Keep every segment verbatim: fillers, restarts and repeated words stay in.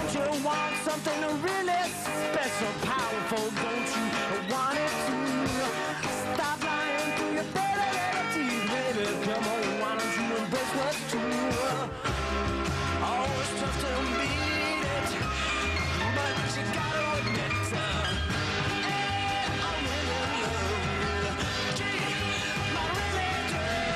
Don't you want something really special, powerful? Don't you want it to? Stop lying through your dirty little teeth, baby. Come on, why don't you embrace what's true? Oh, it's tough to beat it, but you gotta admit, uh, hey, I'm really in love. Gee, my religion.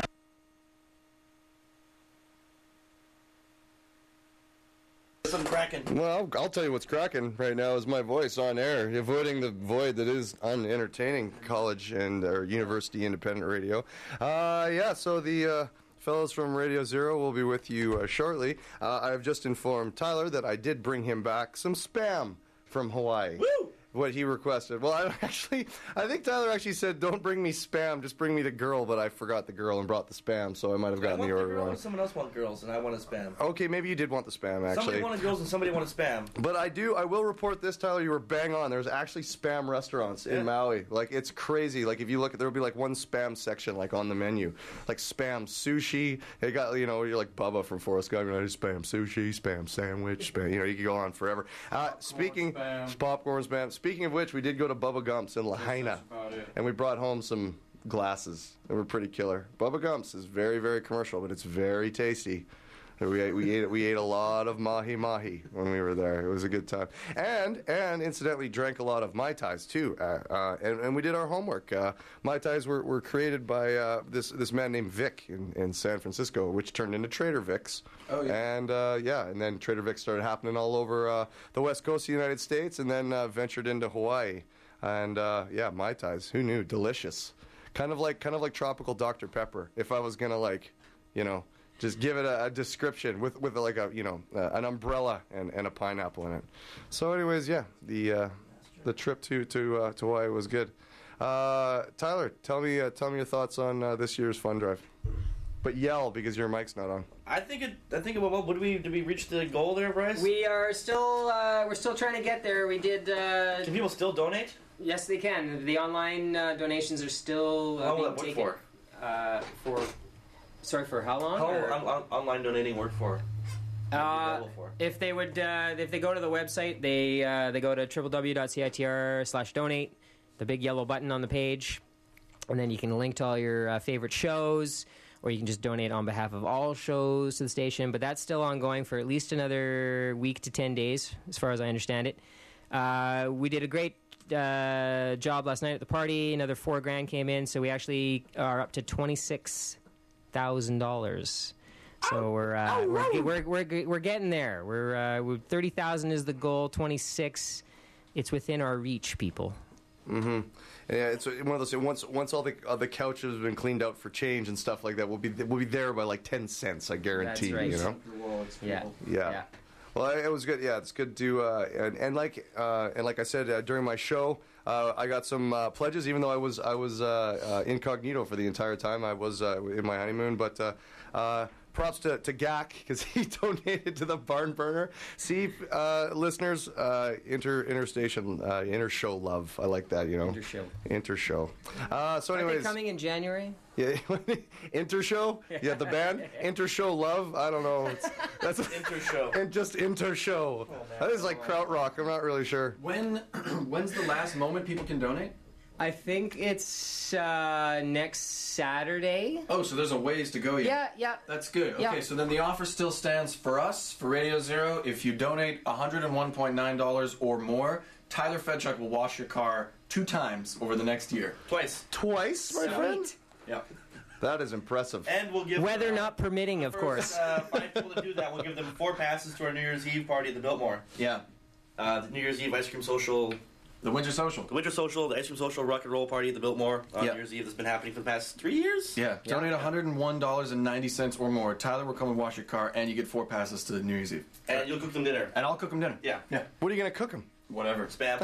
Something cracking. Well, I'll tell you what's cracking right now is my voice on air, avoiding the void that is unentertaining college and or university independent radio. Uh, yeah, so the uh, fellows from Radio Zero will be with you uh, shortly. Uh, I've just informed Tyler that I did bring him back some spam from Hawaii. Woo! What he requested. Well, I actually, I think Tyler actually said, "Don't bring me spam, just bring me the girl." But I forgot the girl and brought the spam, so I might have gotten I want the order the girl wrong. and someone else want girls, and I want a spam. Okay, maybe you did want the spam actually. Somebody wanted girls and somebody wanted spam. But I do, I will report this, Tyler, you were bang on. There's actually spam restaurants Yeah. in Maui. Like, it's crazy. Like, if you look at, there'll be like one spam section, like, on the menu. Like, spam sushi. They got, you know, you're like Bubba from Forrest Gump. You know, spam sushi, spam sandwich, spam, you know, you could go on forever. Uh, speaking, spam. popcorn spam. Speaking of which, we did go to Bubba Gump's in Lahaina. That's about it. And we brought home some glasses. They were pretty killer. Bubba Gump's is very, very commercial, but it's very tasty. We ate, we ate we ate a lot of mahi mahi when we were there. It was a good time, and and incidentally drank a lot of mai tais too. Uh, uh, and, and we did our homework. Uh, mai tais were, were created by uh, this this man named Vic in, in San Francisco, which turned into Trader Vic's. Oh, yeah. And uh, yeah, and then Trader Vic's started happening all over uh, the west coast of the United States, and then uh, ventured into Hawaii. And uh, yeah, mai tais. Who knew? Delicious. Kind of like kind of like tropical Doctor Pepper. If I was gonna like, you know. Just give it a, a description with with like a you know uh, an umbrella and, and a pineapple in it. So, anyways, yeah, the uh, the trip to to uh, to Hawaii was good. Uh, Tyler, tell me uh, tell me your thoughts on uh, this year's fund drive. But yell because your mic's not on. I think it. I think it. Well, did we did we reach the goal there, Bryce? We are still uh, we're still trying to get there. We did. Uh, Can people still donate? yes, they can. The online uh, donations are still uh, How will being that work taken. for? Uh, for sorry, for how long? How or- will on, on, online donating work for? Uh, available for? if they would, uh, if they go to the website, they uh, they go to w w w dot c i t r slash donate, the big yellow button on the page, and then you can link to all your uh, favorite shows, or you can just donate on behalf of all shows to the station. But that's still ongoing for at least another week to ten days, as far as I understand it. Uh, we did a great uh, job last night at the party. Another four grand came in, so we actually are up to twenty six thousand dollars. So we're, uh, we're we're we're we're getting there. We're, uh, we're thirty thousand is the goal. Twenty-six, it's within our reach, people. Mm-hmm. Yeah, it's one of those. Once once all the uh, the couches have been cleaned out for change and stuff like that, we'll be we'll be there by like ten cents. I guarantee. That's right. You know. Your wallets, Yeah. people. Yeah. Yeah. Well, it was good. Yeah, it's good to uh, and and like uh, and like I said uh, during my show, uh, I got some uh, pledges. Even though I was I was uh, uh, incognito for the entire time, I was uh, in my honeymoon. But uh, uh, props to to G A C because he donated to the barn burner. See, uh, listeners, uh, inter interstation uh, inter show love. I like that. You know, Inter-show. Inter show. Uh, so, Are anyways, they coming in January? yeah, inter show. Yeah, the band inter show love. I don't know. It's, that's Inter show. and just inter show. That is like krautrock. I'm not really sure. When when's the last moment people can donate? I think it's uh, next Saturday. Oh, so there's a ways to go yet. Yeah, yeah. That's good. Okay, Yeah. so then the offer still stands for us, for Radio Zero. If you donate one hundred one point nine dollars or more, Tyler Fedchuk will wash your car two times over the next year. Twice. Twice, my friend. Sweet. Yep. That is impressive. And we'll give Weather uh, not permitting, of first, course. Uh, five people to do that. We'll give them four passes to our New Year's Eve party at the Biltmore. Yeah. Uh, the New Year's Eve ice cream social, The Winter Social. the winter social, the ice cream social, rock and roll party at the Biltmore on Yep. New Year's Eve. That's been happening for the past three years. Yeah. Donate one hundred one dollars and ninety cents or more. Tyler will come and wash your car, and you get four passes to New Year's Eve. And you'll cook them dinner. And I'll cook them dinner. Yeah. Yeah. What are you gonna cook him? Whatever. Spam.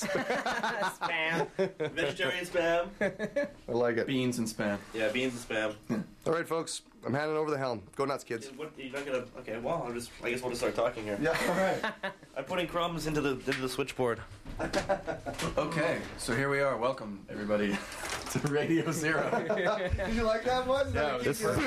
Spam. Vegetarian spam. I like it. Beans and spam. Yeah, beans and spam. All right, folks. I'm handing over the helm. Go nuts, kids. What, you're not gonna. Okay, well, I'm just. I guess we'll just start talking here. Yeah. All right. I'm putting crumbs into the into the switchboard. Okay, so here we are. Welcome, everybody, to Radio Zero. Did you like that one? Yeah, This what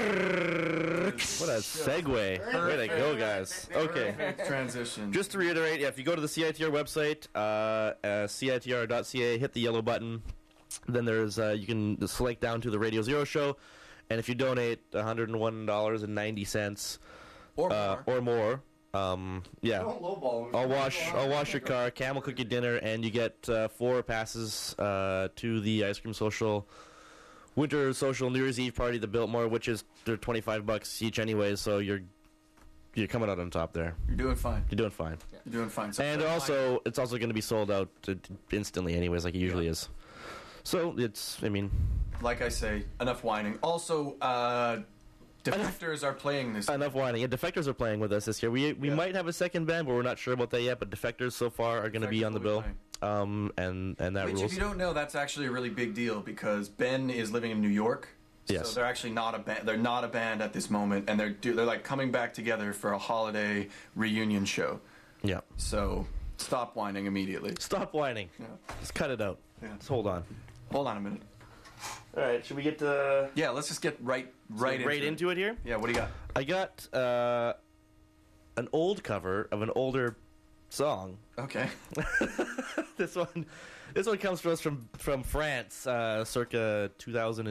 a segue. Way to go, guys. Okay. Perfect transition. Just to reiterate, yeah, if you go to the C I T R website, uh, uh, C I T R dot C A, hit the yellow button. Then there's uh, you can select down to the Radio Zero show, and if you donate one hundred one dollars and ninety cents or uh, more. or more, um, yeah, Don't lowball him. I'll wash I'll wash your car, Camel cook you dinner, and you get uh, four passes uh, to the Ice Cream Social Winter Social New Year's Eve party, the Biltmore, which is they're twenty-five bucks each anyway. So you're you're coming out on top there. You're doing fine. You're doing fine. You're doing fine. So And also, it's also going to be sold out uh, instantly, anyways, like it usually Yeah. is. So it's, I mean, like I say, enough whining. Also, uh, Defectors are playing this. enough whining. Yeah, Defectors are playing with us this year. We we Yeah. might have a second band, but we're not sure about that yet. But Defectors so far are going to be Defectors on the will bill, be um, and and that Which, rules. if you don't know, that's actually a really big deal because Ben is living in New York. Yes. So they're actually not a band. They're not a band at this moment, and they're do, they're like coming back together for a holiday reunion show. Yeah. So stop whining immediately. Stop whining. Yeah. Let's cut it out. Yeah. Let's hold on. Hold on a minute. All right. Should we get to Yeah, let's just get right right right into, into it here? it. Yeah, what do you got? I got uh, an old cover of an older song. Okay. this one, this one comes to us from from France, uh, circa two thousand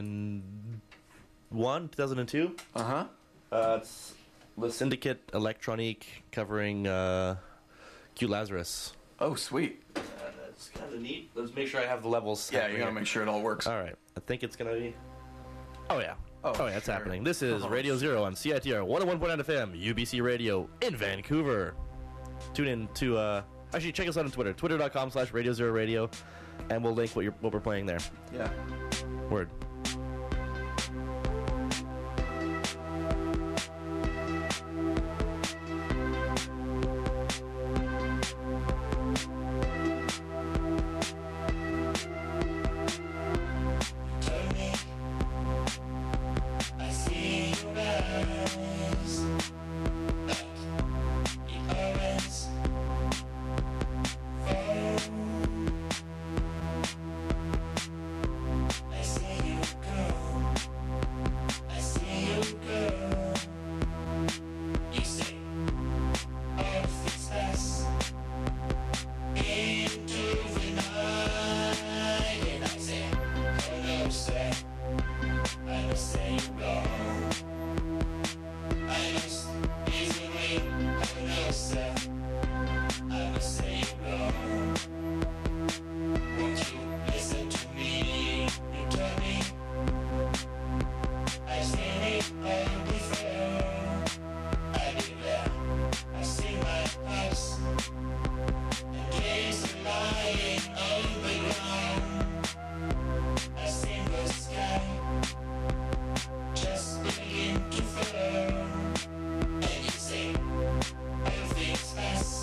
one, two thousand two. Uh huh. Uh, it's Le Syndicate Electronique covering uh, Q Lazarus. Oh, sweet. Uh, that's kind of neat. Let's make sure I have the levels. Yeah, you happening gotta here. make sure it all works. All right, I think it's gonna be. Oh yeah. Oh, Oh, yeah, it's sure. happening. This is Oh, Radio Zero on C I T R one oh one point nine F M, U B C Radio in Vancouver. Tune in to, uh, actually, check us out on Twitter, twitter.com slash Radio Zero Radio, and we'll link what, you're, what we're playing there. Yeah. Word. I see your eyes, ignorance, I see you go, I see you go. You say all things pass into the night, and I say, oh no, sir. I must say you wrong. I must easily have no self. I must say you wrong. Won't you listen to me? You tell me I've seen it all before. I declare I see my house and dreams are lying on the ground. I see the sky just begin to fall, and you say everything's past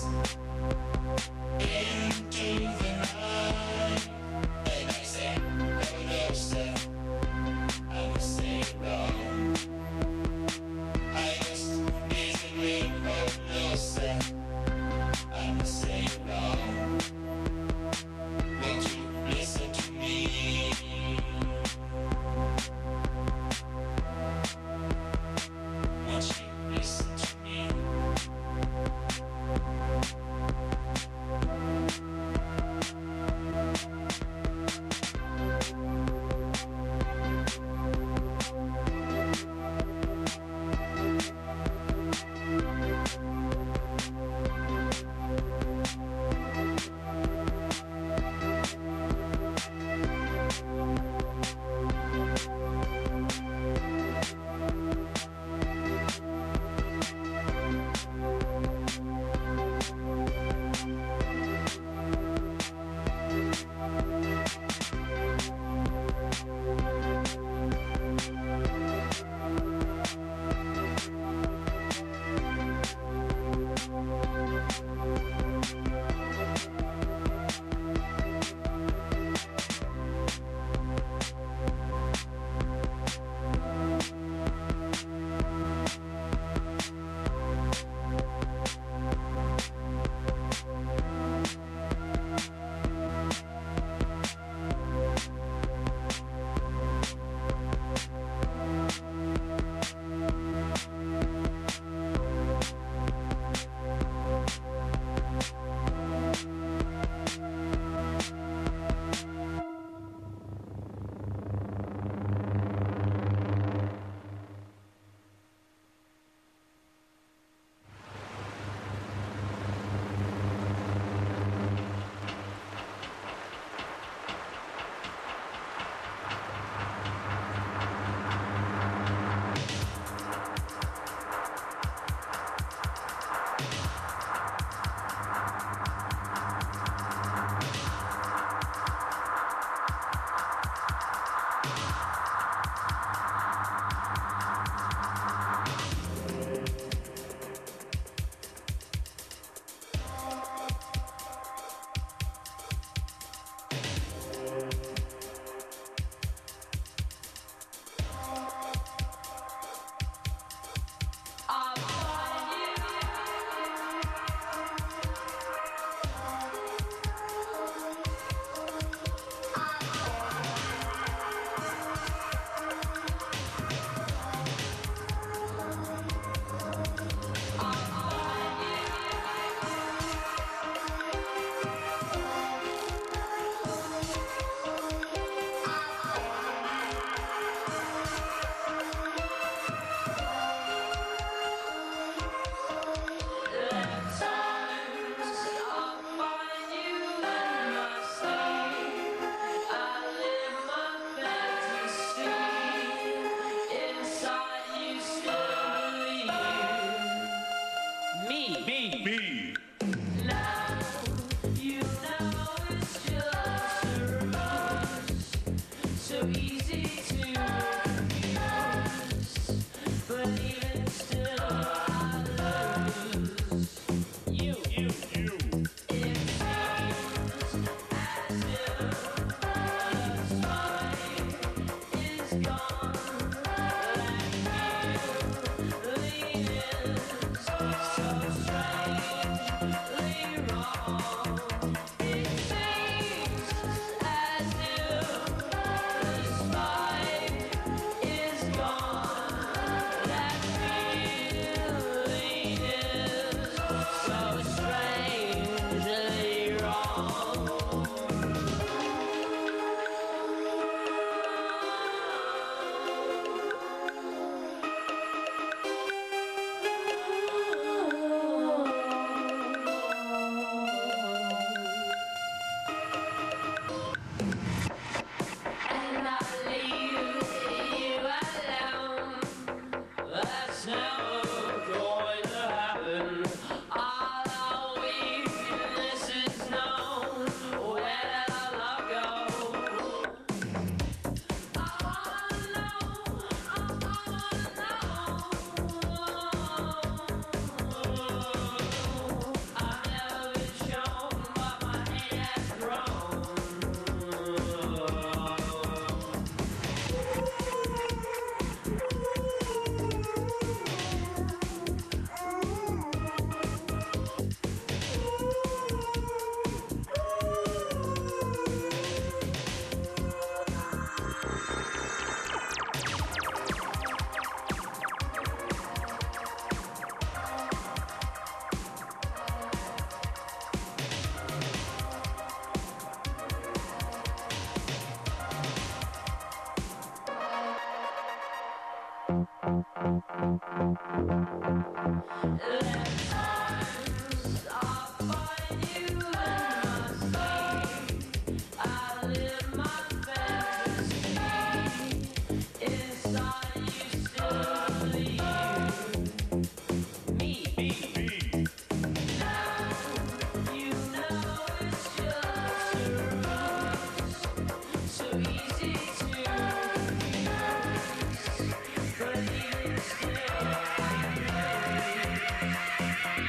me. Now you know it's just a rush, so easy to confuse, but even still I lose you. You, you. It seems as if the spine is gone. That feeling is so strangely wrong. It seems as if the spine is gone. That feeling is so strangely And I leave you alone. That's never going to happen. All our weakness is known. Where did our love go? I wanna know, I wanna know. I've never been shown, but my hate has grown. So easy to confuse, but even still I lose.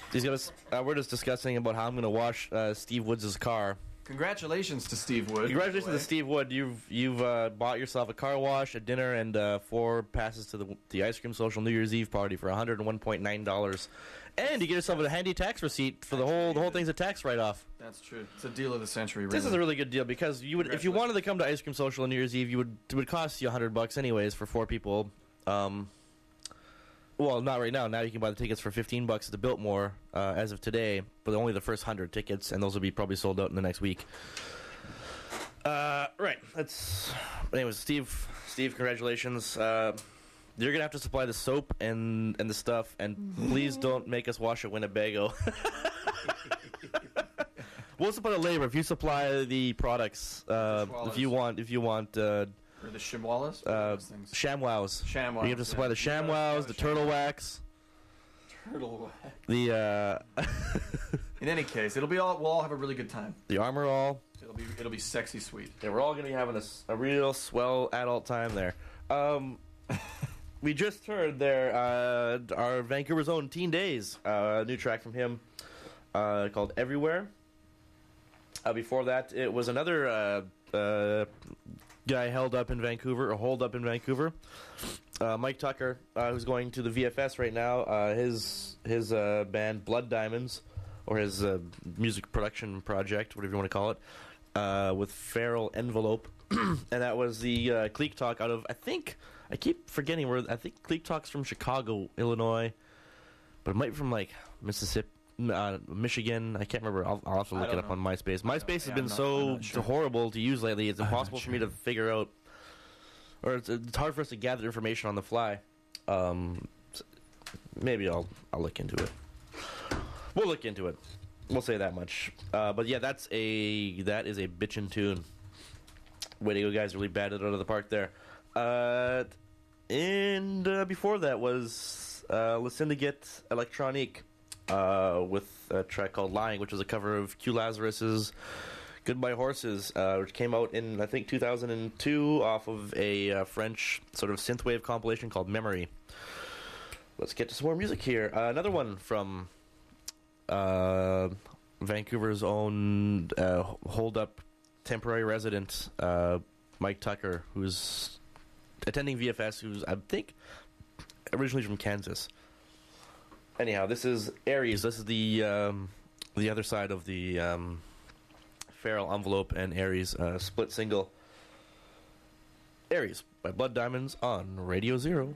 He's gonna. s- Uh, we're just discussing about how I'm gonna wash uh, Steve Woods' car. Congratulations to Steve Wood. Congratulations to Steve Wood. You've you've uh, bought yourself a car wash, a dinner, and uh, four passes to the the ice cream social New Year's Eve party for one hundred and one point nine dollars, and you get yourself a handy tax receipt for the whole the whole thing's a tax write off. That's true. It's a deal of the century. Really. This is a really good deal because you would if you wanted to come to ice cream social on New Year's Eve, you would it would cost you a hundred bucks anyways for four people. Um, well, not right now. Now you can buy the tickets for fifteen bucks at the Biltmore uh, as of today, but only the first hundred tickets, and those will be probably sold out in the next week. Uh, right. That's. Anyways, Steve. Steve, congratulations. Uh, you're gonna have to supply the soap and and the stuff, and please don't make us wash at Winnebago. We'll supply the labor if you supply the products. Uh, if you want, if you want. Uh, Or the Shimwalas? uh, Those things. ShamWows. ShamWows, You have to supply yeah. the ShamWows, the turtle wax, Turtle. the uh, In any case, it'll be all. We'll all have a really good time. the armor all. It'll be. It'll be sexy sweet. Yeah, we're all gonna be having a, s- a real swell adult time there. Um, we just heard there uh, our Vancouver's own Teen Days, uh, a new track from him uh, called Everywhere. Uh, before that, it was another uh, uh, guy held up in Vancouver, or holed up in Vancouver. Uh, Mike Tucker, uh, who's going to the V F S right now. Uh, his his uh, band Blood Diamonds, or his uh, music production project, whatever you want to call it, uh, with Feral Envelope, and that was the uh, Cleek Talk out of I think I keep forgetting where I think Cleek Talk's from Chicago, Illinois, but it might be from like Mississippi. Uh, Michigan, I can't remember. I'll, I'll have to I look it don't up know. on MySpace. MySpace has yeah, been I'm not- so I'm not sure. horrible to use lately. It's I'm not impossible for me sure. to figure out, or it's, it's hard for us to gather information on the fly. Um, s- maybe I'll I'll look into it. We'll look into it. We'll say that much. Uh, but yeah, that's a that is a bitchin' tune. Way to go, guys! Really batted it out of the park there. Uh, and uh, before that was uh, Le Syndicate Electronique. Uh, with a track called Lying, which was a cover of Q Lazarus's Goodbye Horses, uh, which came out in, I think, two thousand two off of a uh, French sort of synthwave compilation called Memory. Let's get to some more music here. Uh, another one from uh, Vancouver's own uh, hold-up temporary resident, uh, Mike Tucker, who's attending V F S, who's, I think, originally from Kansas. Anyhow, this is Aries. This is the um, the other side of the um, Feral Envelope and Aries uh, split single. Aries by Blood Diamonds on Radio Zero.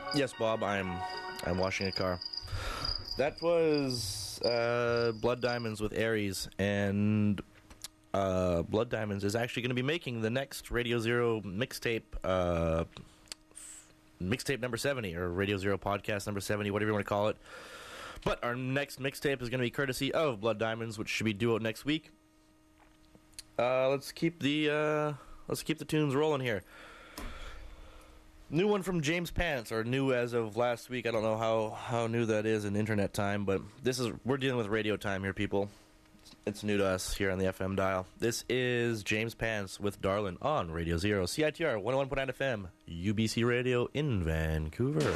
Yes, Bob, I'm I'm washing a car. That was uh, Blood Diamonds with Aries, and uh, Blood Diamonds is actually going to be making the next Radio Zero mixtape, uh, f- mixtape number seventy, or Radio Zero podcast number seventy, whatever you want to call it. But our next mixtape is going to be courtesy of Blood Diamonds, which should be due out next week. Uh, let's keep the uh, let's keep the tunes rolling here. New one from James Pants, or new as of last week. I don't know how, how new that is in internet time, but this is we're dealing with radio time here, people. It's new to us here on the F M dial. This is James Pants with Darlin' on Radio Zero, C I T R one oh one point nine F M, U B C Radio in Vancouver.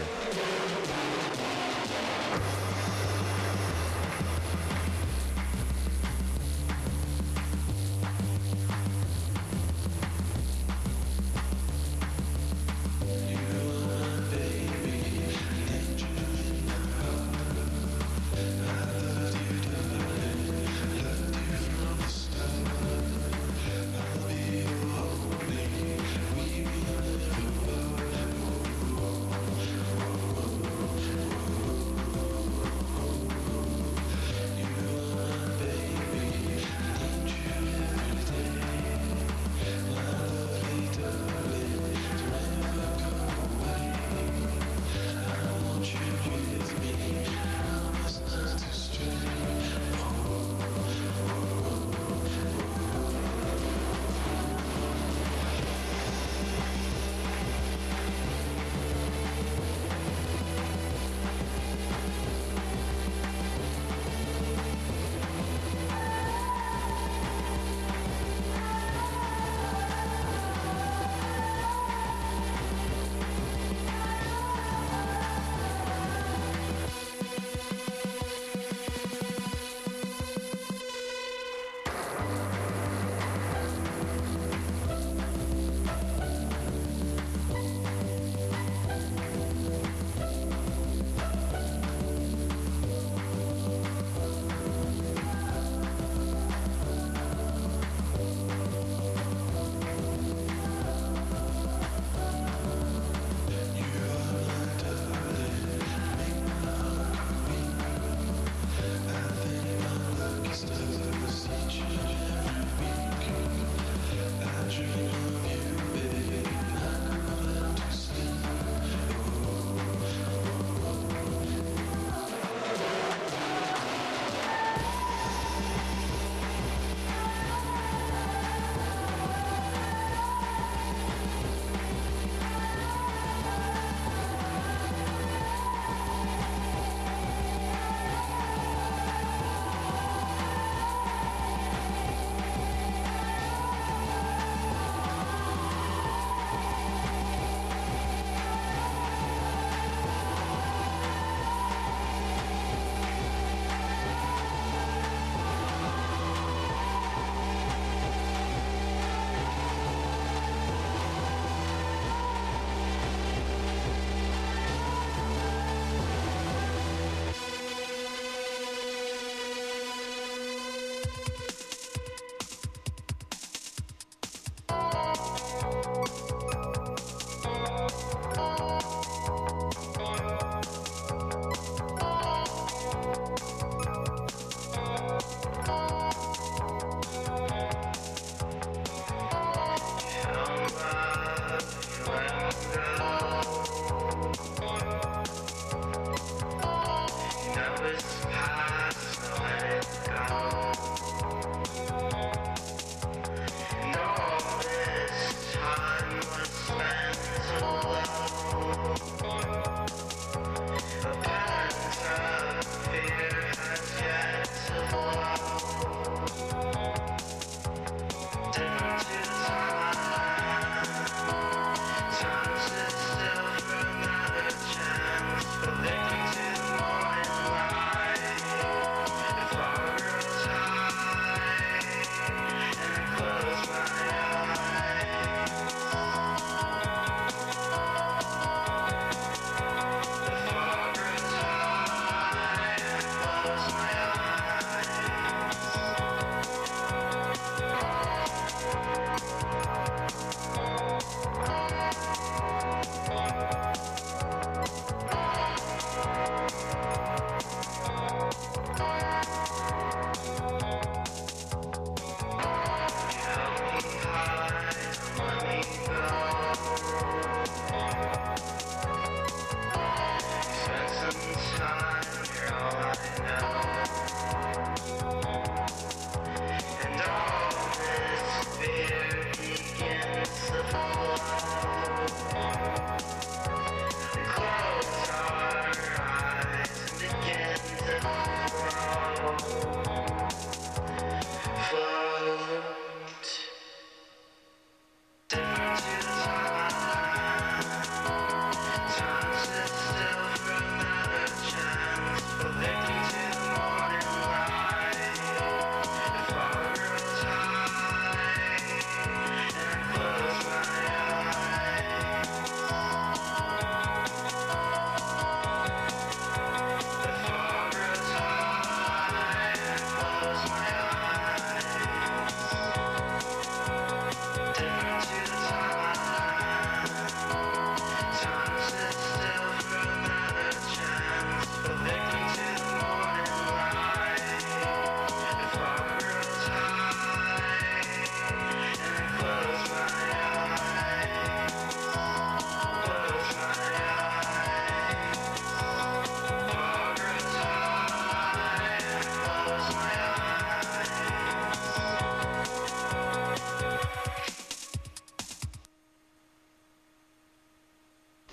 We'll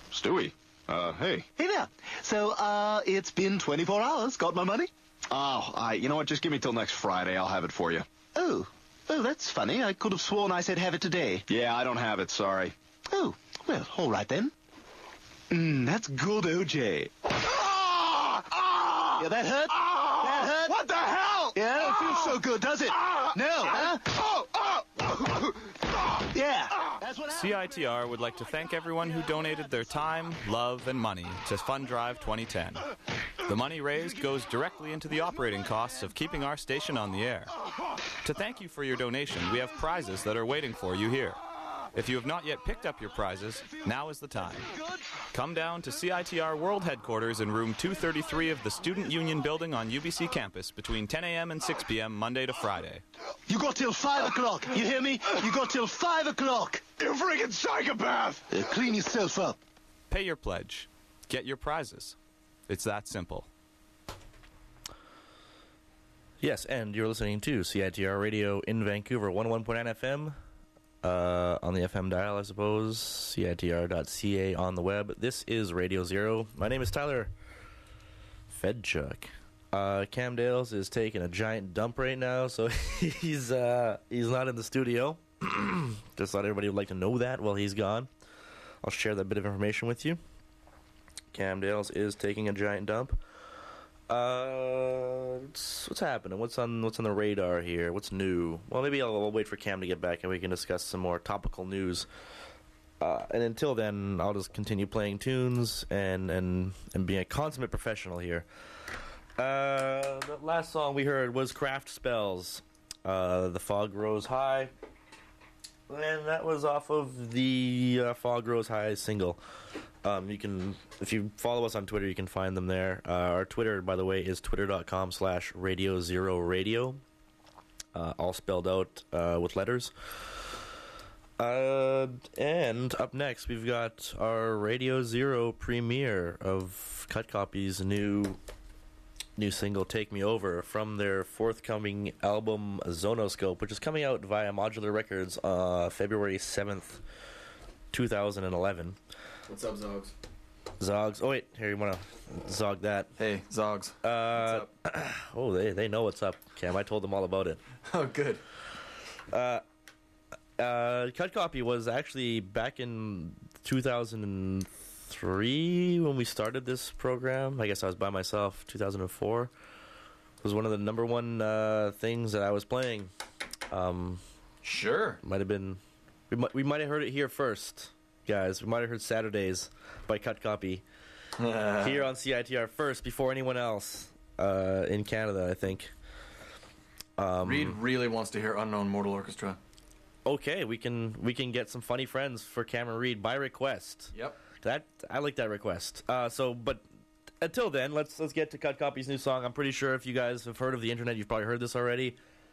Stewie. Uh, hey. Hey there. So, uh, it's been twenty-four hours. Got my money? Oh, I, you know what? Just give me till next Friday. I'll have it for you. Oh. Oh, that's funny. I could have sworn I said have it today. Yeah, I don't have it. Sorry. Oh, well, all right then. Mmm, that's good, O J. Ah! Ah! Yeah, that hurt? Ah! That hurt? What the hell? Yeah, it feels so good, does it? Ah! No, huh? Oh, oh, oh. Yeah. That's what happened. C I T R would like to thank everyone who donated their time, love, and money to Fund Drive twenty ten. The money raised goes directly into the operating costs of keeping our station on the air. To thank you for your donation, we have prizes that are waiting for you here. If you have not yet picked up your prizes, now is the time. Come down to C I T R World Headquarters in room two thirty-three of the Student Union Building on U B C campus between ten a.m. and six p.m. Monday to Friday. You got till five o'clock. You hear me? You got till five o'clock. You friggin' psychopath! Uh, clean yourself up. Pay your pledge. Get your prizes. It's that simple. Yes, and you're listening to C I T R Radio in Vancouver, one oh one point nine F M. Uh, on the F M dial, I suppose. C I T R dot C A on the web. This is Radio Zero. My name is Tyler Fedchuk. Uh, Cam Dales is taking a giant dump right now, so he's uh, he's not in the studio. Just thought everybody would like to know that while he's gone. I'll share that bit of information with you. Cam Dales is taking a giant dump. Uh, what's, what's happening? What's on What's on the radar here? What's new? Well, maybe I'll, I'll wait for Cam to get back and we can discuss some more topical news. Uh, and until then, I'll just continue playing tunes and and, and being a consummate professional here. Uh, the last song we heard was Craft Spells. Uh, the Fog Rose High. And that was off of the uh, Fog Rose High single. Um, you can, if you follow us on Twitter, you can find them there. Uh, our Twitter, by the way, is twitter.com slash radio zero radio. Uh, all spelled out uh, with letters. Uh, and up next, we've got our Radio Zero premiere of Cut Copy's new new single, Take Me Over, from their forthcoming album, Zonoscope, which is coming out via Modular Records uh, February seventh, two thousand eleven. What's up, Zogs? Zogs. Oh, wait. Here, you want to zog that? Hey, Zogs. Uh, what's up? Oh, they, they know what's up, Cam. I told them all about it. Oh, good. Uh, uh, Cut Copy was actually back in two thousand three when we started this program. I guess I was by myself. two thousand four it was one of the number one uh, things that I was playing. Um, sure, might have been. We might we might have heard it here first, guys. We might have heard Saturdays by Cut Copy here on C I T R first before anyone else uh, in Canada, I think. Um, Reed really wants to hear Unknown Mortal Orchestra. Okay, we can we can get some funny friends for Cameron Reed by request. Yep. That I like that request. Uh, so, but until then, let's let's get to Cut Copy's new song. I'm pretty sure if you guys have heard of the internet, you've probably heard this already.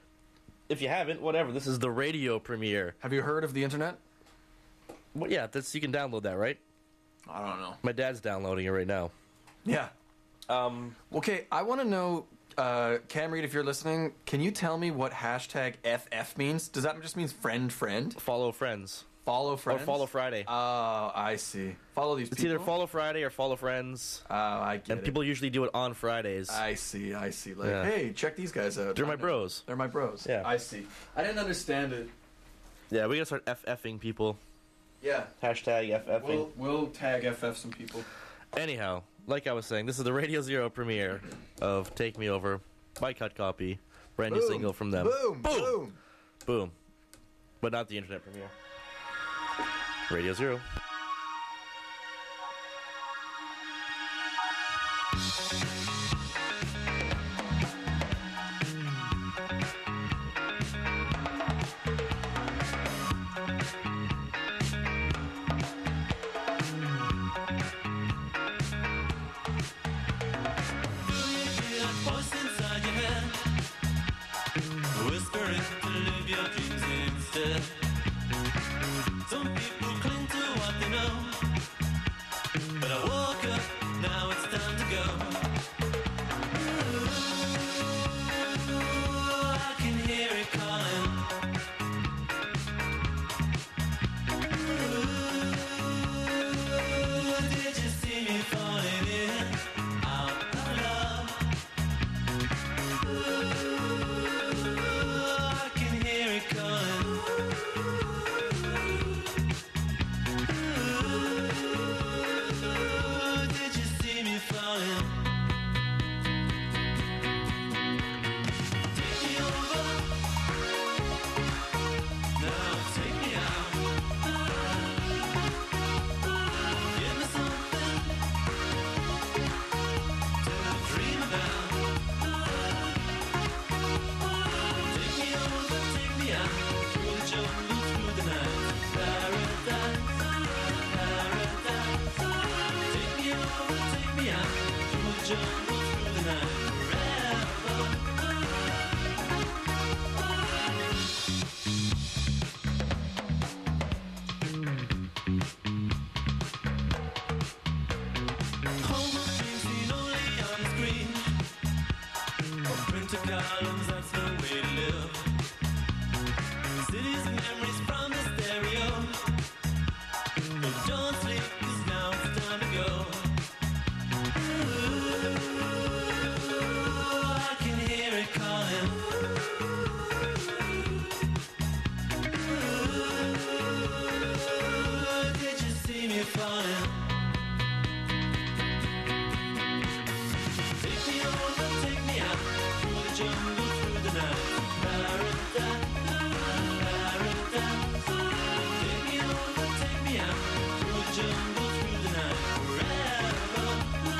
If you haven't, whatever. This is the radio premiere. Have you heard of the internet? Well, yeah, that's you can download that, right? I don't know. My dad's downloading it right now. Yeah. Um. Okay, I want to know, uh, Cam Reed, if you're listening, can you tell me what hashtag F F means? Does that just mean friend friend? Follow friends. Follow friends? Or follow Friday. Oh, I see. Follow these it's people? It's either follow Friday or follow friends. Oh, I get and it. people usually do it on Fridays. I see, I see. Like, yeah. Hey, check these guys out. They're my bros. They're my bros. Yeah. I see. I didn't understand it. Yeah, we gotta start FFing people. Yeah. Hashtag FFing. We'll, we'll tag F F some people. Anyhow, like I was saying, this is the Radio Zero premiere of Take Me Over by Cut Copy. Brand new Boom. single from them. Boom, boom, boom. Boom. But not the internet premiere. Radio Zero. Whispering to live your dreams instead. Some people cling to what they jungle through the night Home of dreams seen only on the screen. Or printed columns, that's no way to live. Cities and memories from the stereo. But don't sleep, 'cause now it's time to go. Ooh, I can hear it calling. Ooh, did you see me falling? Take me over, take me out, through the jungle, through the night. La-ra-da, la-ra-da. Take me over, take me out, through the jungle, through the night. Forever.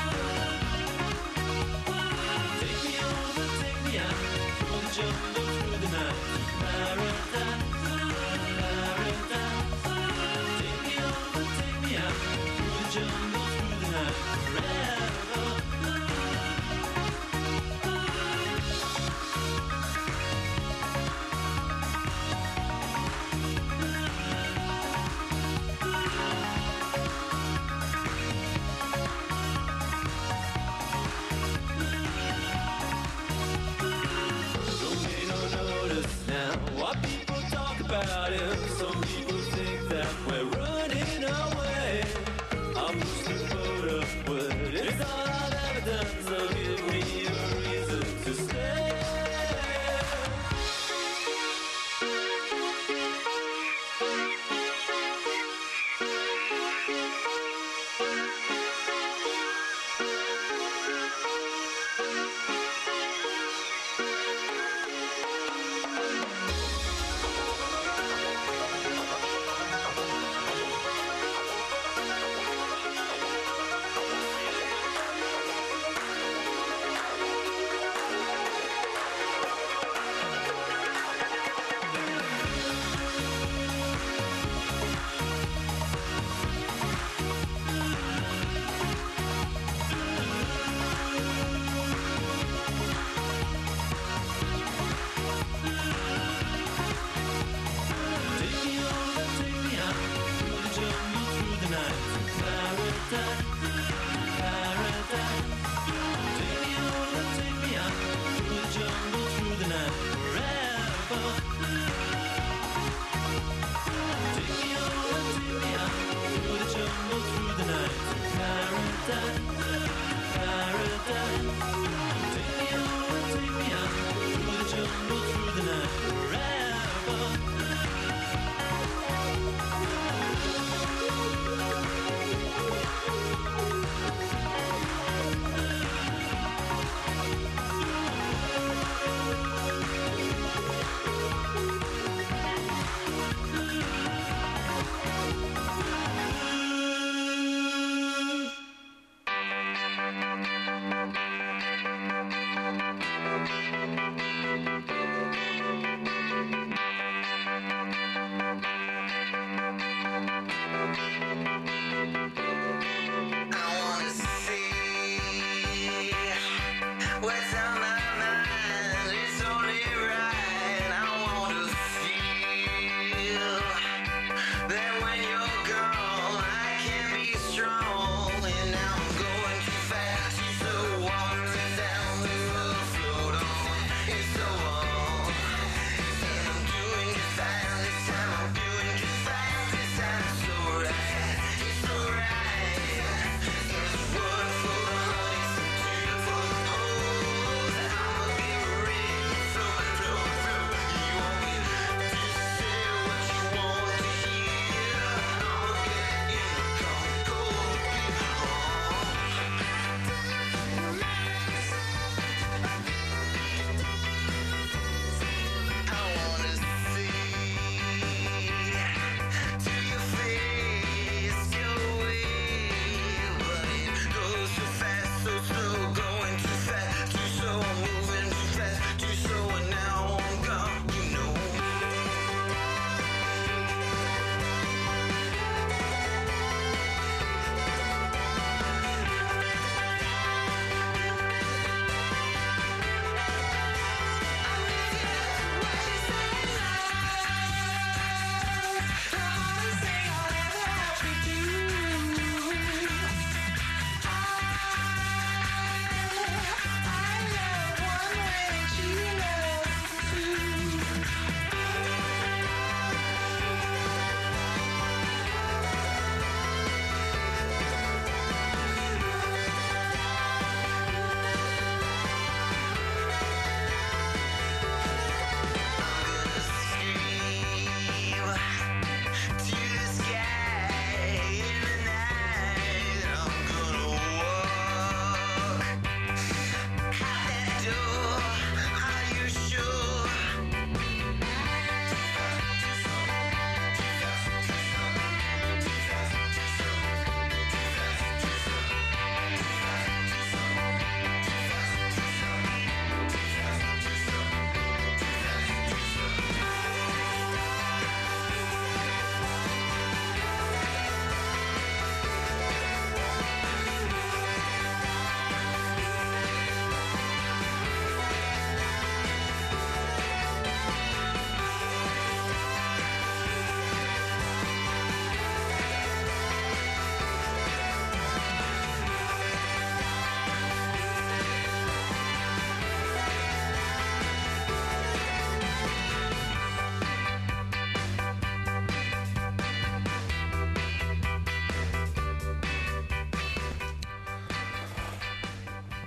Take me over, take me out, through the jungle, through the night. La-ra-da, la-ra-da. Take me over, take me out, through the jungle, through the night. Forever. Don't pay no notice now what people talk about him. Some people think that we're running away. I'm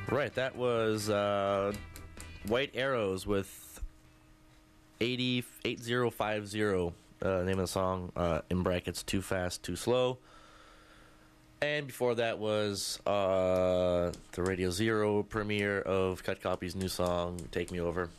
Right, that was uh, White Arrows with eighty, eighty fifty, uh, name of the song, uh, in brackets, Too Fast, Too Slow. And before that was uh, the Radio Zero premiere of Cut Copy's new song, Take Me Over.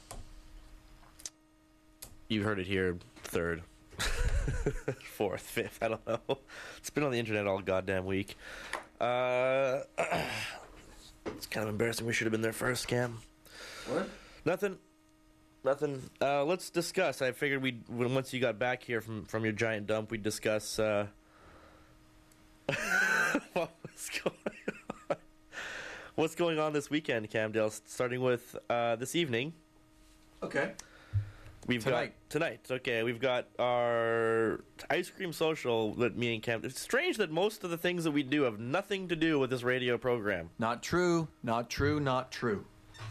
You heard it here, third, fourth, fifth, I don't know. It's been on the internet all goddamn week. Uh, it's kind of embarrassing. We should have been there first, Cam. What? Nothing. Nothing. Uh, let's discuss. I figured we'd, when, once you got back here from, from your giant dump, we'd discuss uh, what was going on. What's going on this weekend, Camdale? Starting with uh, this evening. Okay. We've Tonight. got tonight. Okay, we've got our ice cream social that me and Cam. It's strange that most of the things that we do have nothing to do with this radio program. Not true. Not true. Not true.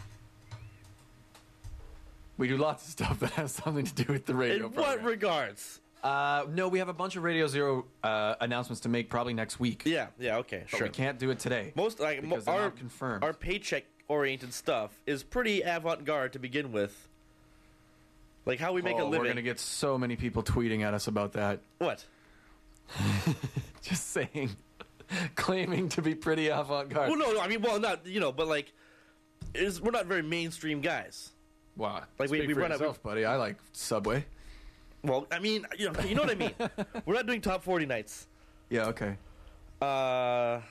We do lots of stuff that has something to do with the radio In program. what regards? Uh, no, we have a bunch of Radio Zero uh, announcements to make probably next week. Yeah, yeah, okay, But sure. we can't do it today. Most like mo- because they're our not confirmed. our paycheck-oriented stuff is pretty avant-garde to begin with. Like how we make Oh, a living. We're going to get so many people tweeting at us about that. What? Just saying. Claiming to be pretty avant-garde. Well, no, no, I mean, well, not you know, but like, is we're not very mainstream guys. Wow. Like we, Speak we for run out. yourself, buddy. I like Subway. Well, I mean, you know, you know what I mean. We're not doing top forty nights. Yeah, okay. Uh.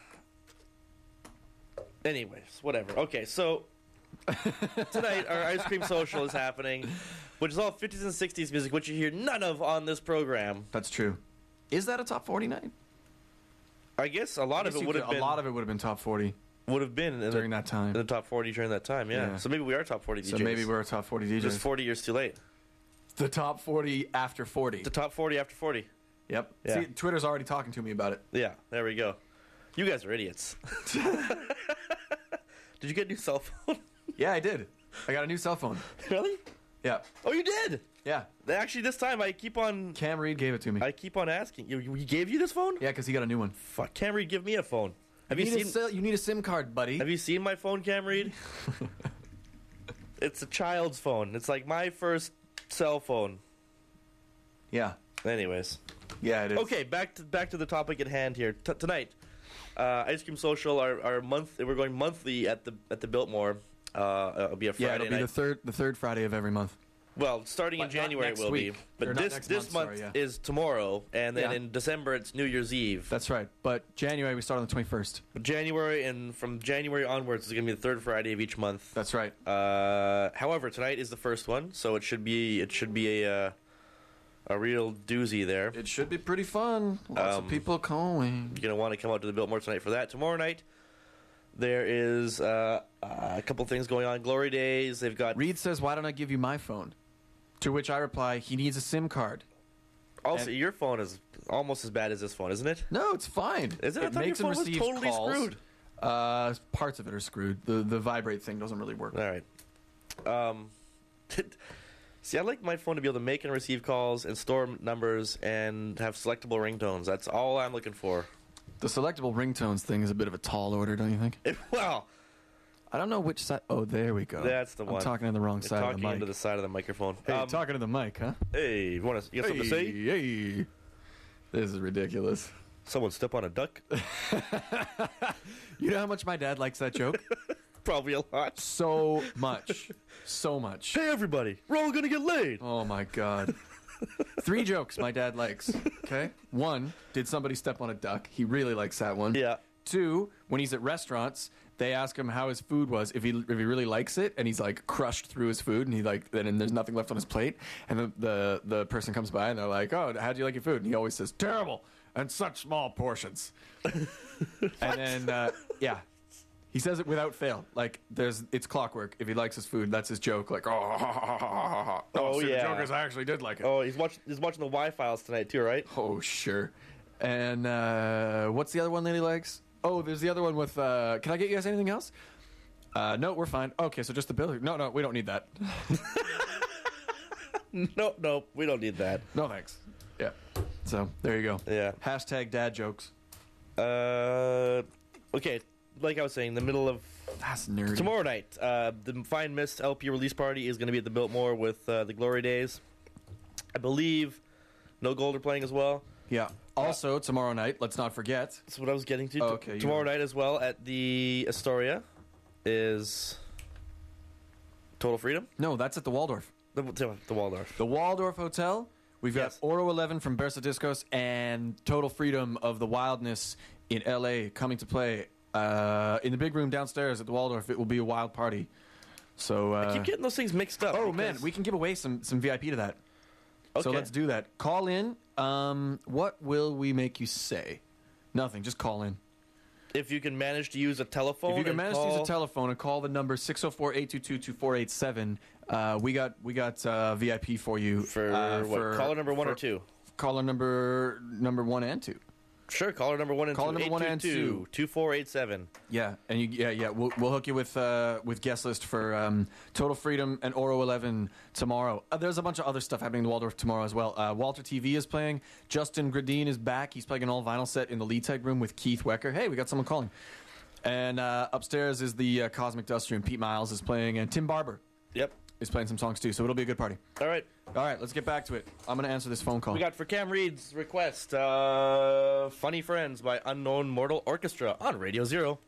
Anyways, whatever. Okay, so tonight our ice cream social is happening, which is all fifties and sixties music, which you hear none of on this program. That's true. Is that a top forty night? I guess a lot I of guess it you would could- have been A lot of it would have been top forty would have been in during the, that time. in the top forty during that time. Yeah. Yeah. So maybe we are top forty D Js. So maybe we're a top forty D Js. just forty years too late. The top forty after forty. The top forty after forty. Yep. Yeah. See, Twitter's already talking to me about it. Yeah, there we go. You guys are idiots. Did you get a new cell phone? Yeah, I did. I got a new cell phone. Really? Yeah. Oh, you did? Yeah. Actually, this time I keep on. Cam Reed gave it to me. I keep on asking. You, he gave you this phone? Yeah, because he got a new one. Fuck, Cam Reed, give me a phone. Have you, you, need seen? a sil- you need a SIM card, buddy. Have you seen my phone, Cam Reed? It's a child's phone. It's like my first cell phone. Yeah. Anyways. Yeah, it is. Okay, back to back to the topic at hand here. T- tonight, uh, Ice Cream Social, our, our month. We're going monthly at the at the Biltmore. Uh, it'll be a Friday Yeah, it'll be night. the third the third Friday of every month. Well, starting But in not January it next will week. be. But Or not this next this month, month sorry, yeah. is tomorrow, and then Yeah. in December it's New Year's Eve. That's right. But January we start on the twenty-first. January, and from January onwards is going to be the third Friday of each month. That's right. Uh, however, tonight is the first one, so it should be it should be a uh, a real doozy there. It should be pretty fun. Lots Um, of people calling. You're going to want to come out to the Biltmore tonight for that. Tomorrow night, there is uh, a couple things going on. Glory Days. They've got. Reed says, "Why don't I give you my phone?" To which I reply, "He needs a SIM card." Also, and- your phone is almost as bad as this phone, isn't it? No, it's fine. Is it? I It thought makes your and phone was receives totally calls. screwed. Uh, parts of it are screwed. The the vibrate thing doesn't really work. All right. Um, see, I like my phone to be able to make and receive calls and store numbers and have selectable ringtones. That's all I'm looking for. The selectable ringtones thing is a bit of a tall order, don't you think? Well, I don't know which side. Oh, there we go. that's the I'm one. talking to the wrong You're side of talking the mic. into the side of the microphone. Hey, Um, talking to the mic, huh? hey, you want to? You got something to say? Hey, this is ridiculous. Someone step on a duck? You know how much my dad likes that joke? Probably a lot. So much. So much. Hey, everybody, we're all gonna get laid. Oh, my God. Three jokes my dad likes. Okay? One, did somebody step on a duck? He really likes that one. Yeah. Two, when he's at restaurants, they ask him how his food was, if he if he really likes it, and he's like crushed through his food, and he like then and there's nothing left on his plate, and the, the the person comes by and they're like, "Oh, how'd you like your food?" And he always says, "Terrible, and such small portions." And then uh, yeah, he says it without fail. Like there's it's clockwork. If he likes his food, that's his joke. Like oh, ha, ha, ha, ha, ha, ha. Oh, see, yeah. the joke is I actually did like it. Oh, he's watching. He's watching the Y Files tonight too, right? Oh, sure. And uh, what's the other one that he likes? Oh, there's the other one with, uh, can I get you guys anything else? Uh, no, we're fine. Okay, so just the bill. No, no, we don't need that. No, no, we don't need that. No, thanks. Yeah. So, there you go. Yeah. Hashtag dad jokes. Uh, okay. Like I was saying, the middle of That's nerdy. Tomorrow night, uh, the Fine Mist L P release party is going to be at the Biltmore with uh, the Glory Days. I believe No Gold are playing as well. Yeah. Also, tomorrow night, let's not forget. That's what I was getting to. Oh, okay, you tomorrow were- night as well at the Astoria is Total Freedom. No, that's at the Waldorf. The, the, the Waldorf. The Waldorf Hotel. We've got Yes. Oro eleven from Bersa Discos and Total Freedom of the Wildness in L A coming to play uh, in the big room downstairs at the Waldorf. It will be a wild party. So uh, I keep getting those things mixed up. oh man, because- we can give away some some V I P to that. So Okay. let's do that. Call in. Um, what will we make you say? Nothing. Just call in. If you can manage to use a telephone, If you can and manage call, to use a telephone and call the number six oh four, eight two two, two four eight seven, uh, we got we got uh, V I P for you. for, uh, what, for caller number one for or two. Caller number number one and two. Sure, caller number one and Caller two. number one and two. two four eight seven. Yeah, and you, yeah, yeah. We'll, we'll hook you with uh, with guest list for um, Total Freedom and Oro eleven tomorrow. Uh, there's a bunch of other stuff happening in the Waldorf tomorrow as well. Uh, Walter T V is playing. Justin Gradine is back. He's playing an all vinyl set in the Lead Tech room with Keith Wecker. Hey, we got someone calling. And uh, upstairs is the uh, Cosmic Dust room. Pete Miles is playing, and Tim Barber Yep. is playing some songs too. So it'll be a good party. All right. All right, let's get back to it. I'm going to answer this phone call. We got for Cam Reed's request, uh, Funny Friends by Unknown Mortal Orchestra on Radio Zero.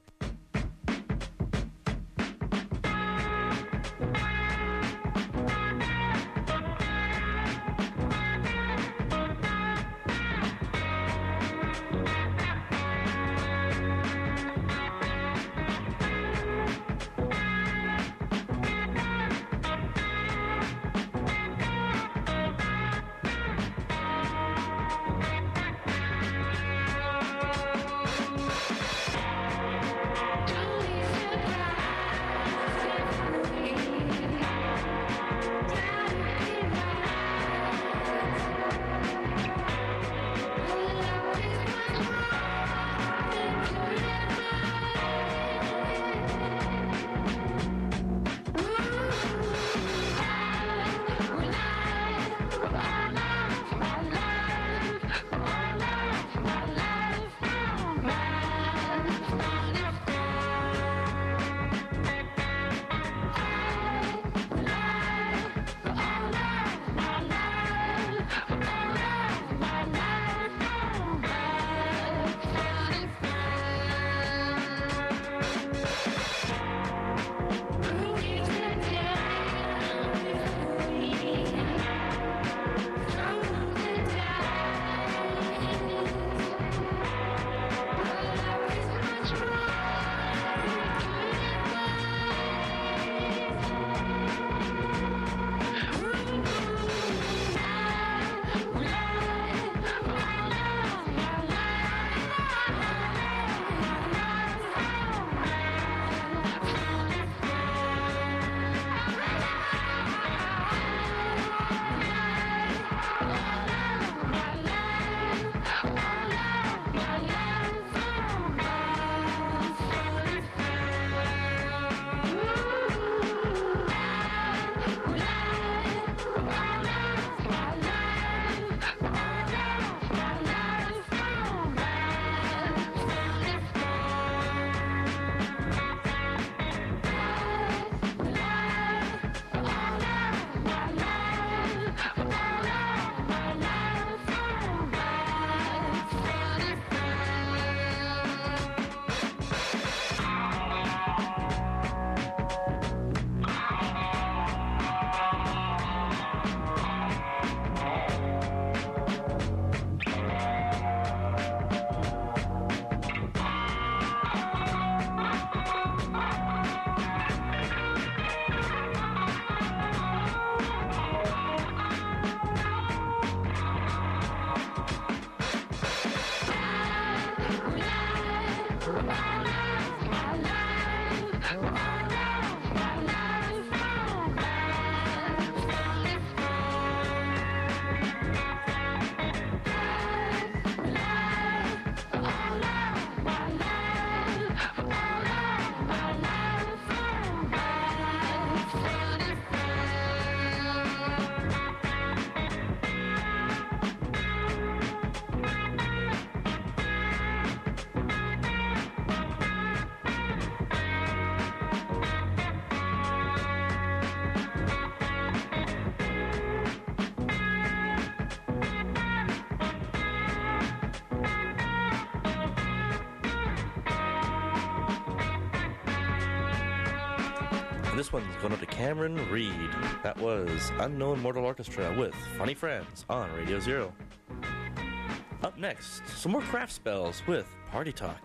And this one's going up to Cameron Reed. That was Unknown Mortal Orchestra with Funny Friends on Radio Zero. Up next, some more craft spells with Party Talk.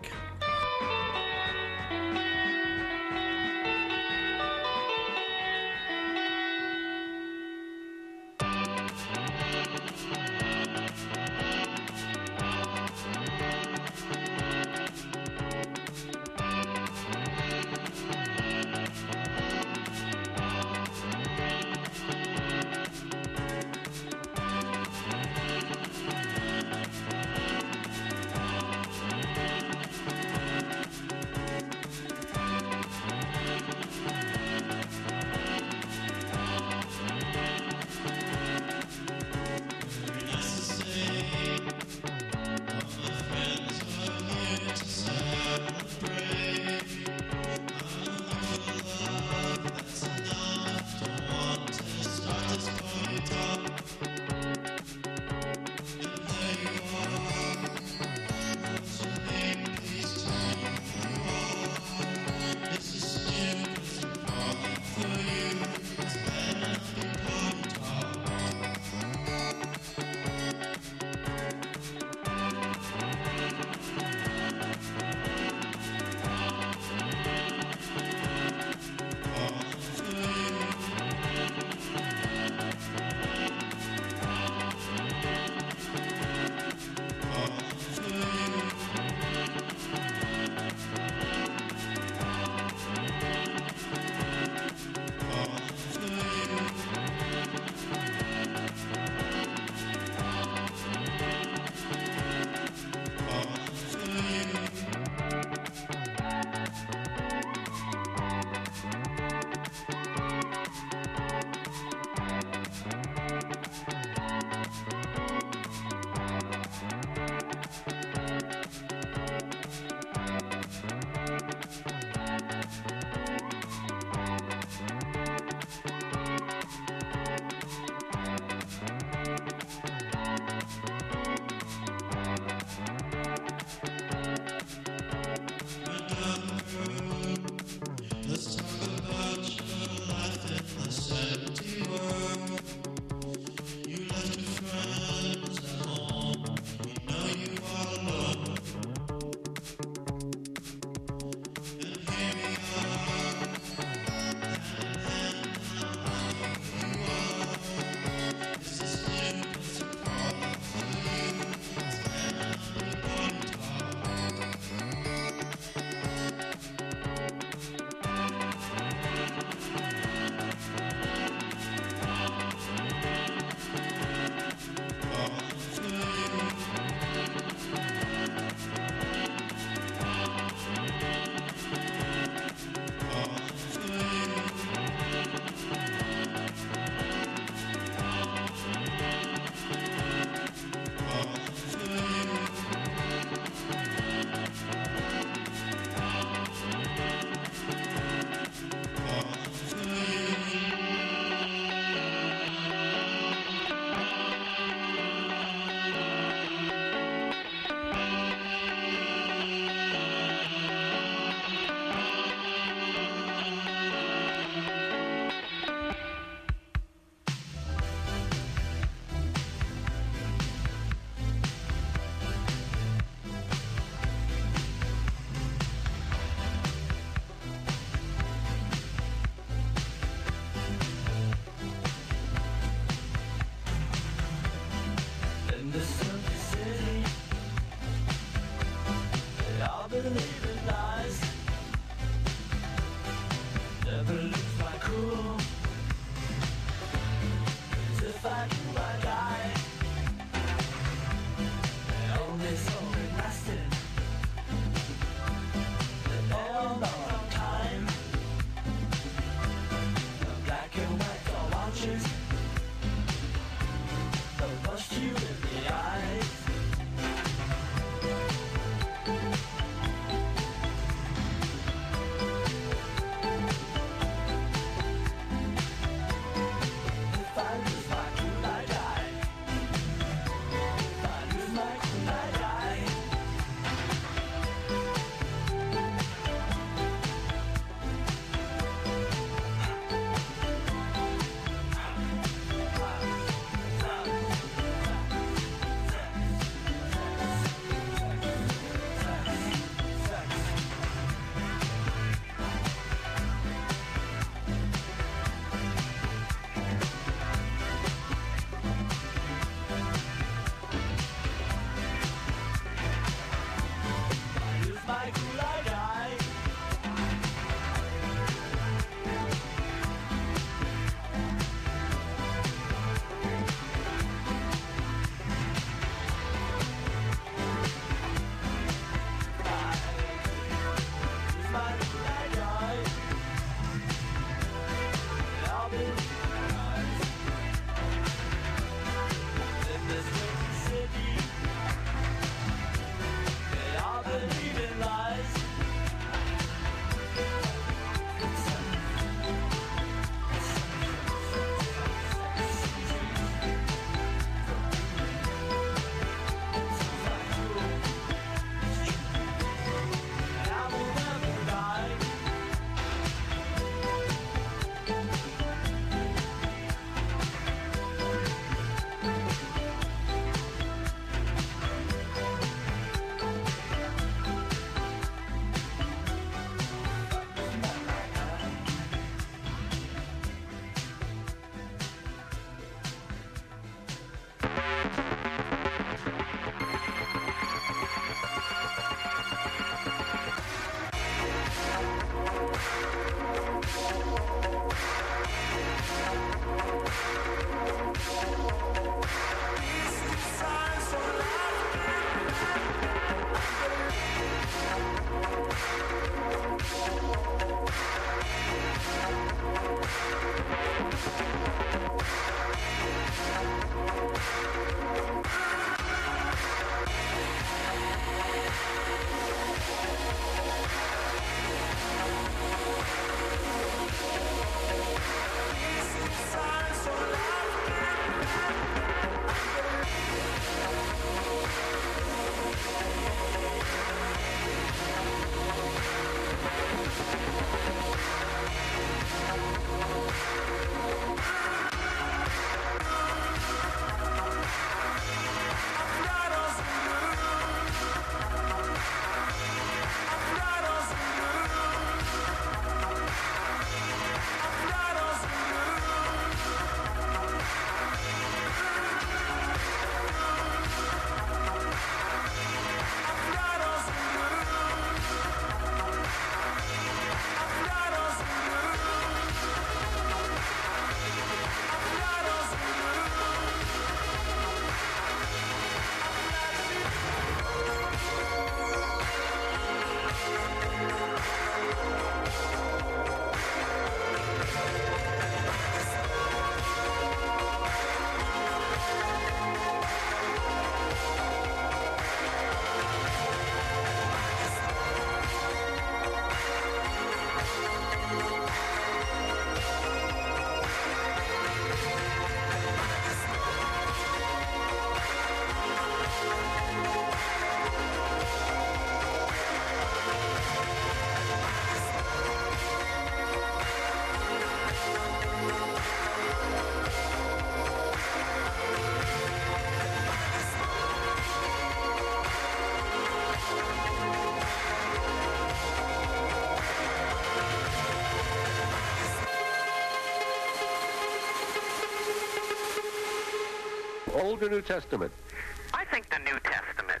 Old or New Testament? I think the New Testament.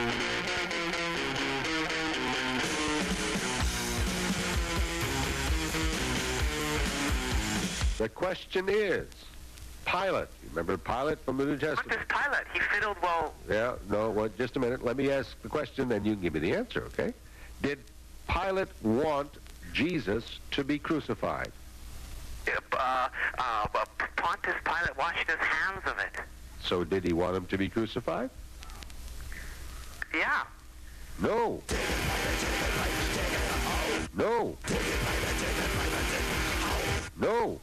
The question is, Pilate. You remember Pilate from the New Testament? What does Pilate? He fiddled well. Yeah, no, well, just a minute. Let me ask the question, then you can give me the answer, okay? Did Pilate want Jesus to be crucified? Uh, uh, but Pontius Pilate washed his hands of it. So did he want him to be crucified? Yeah. No. No. No.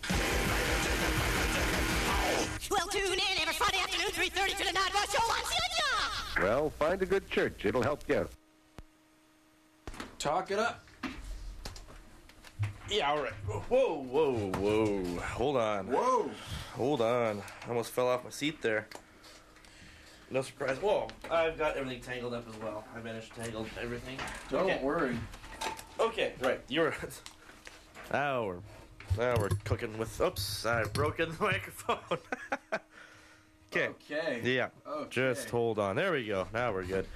Well, tune in every Friday afternoon, three thirty to the Night Rush Show on C I T R. Well, find a good church. It'll help you. Talk it up. Yeah, all right. Whoa, whoa, whoa. Hold on. Whoa. Hold on. I almost fell off my seat there. No surprise. Whoa. I've got everything tangled up as well. I managed to tangle everything. Don't Okay. worry. Okay, right. You're... Now we're... Now we're cooking with... Oops, I've broken the microphone. Okay. Okay. Yeah. Okay. Just hold on. There we go. Now we're good.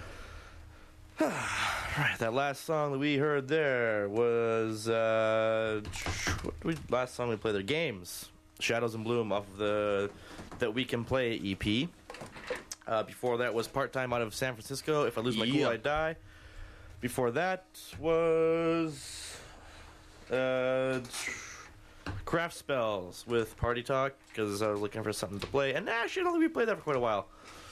Right, that last song that we heard there was uh, what we, last song we played there, Games, Shadows and Bloom off of the That We Can Play E P. Uh, before that was Part Time out of San Francisco, If I Lose My Yeah. Cool I Die. Before that was uh, Craft Spells with Party Talk, because I was looking for something to play, and actually I don't think we played that for quite a while.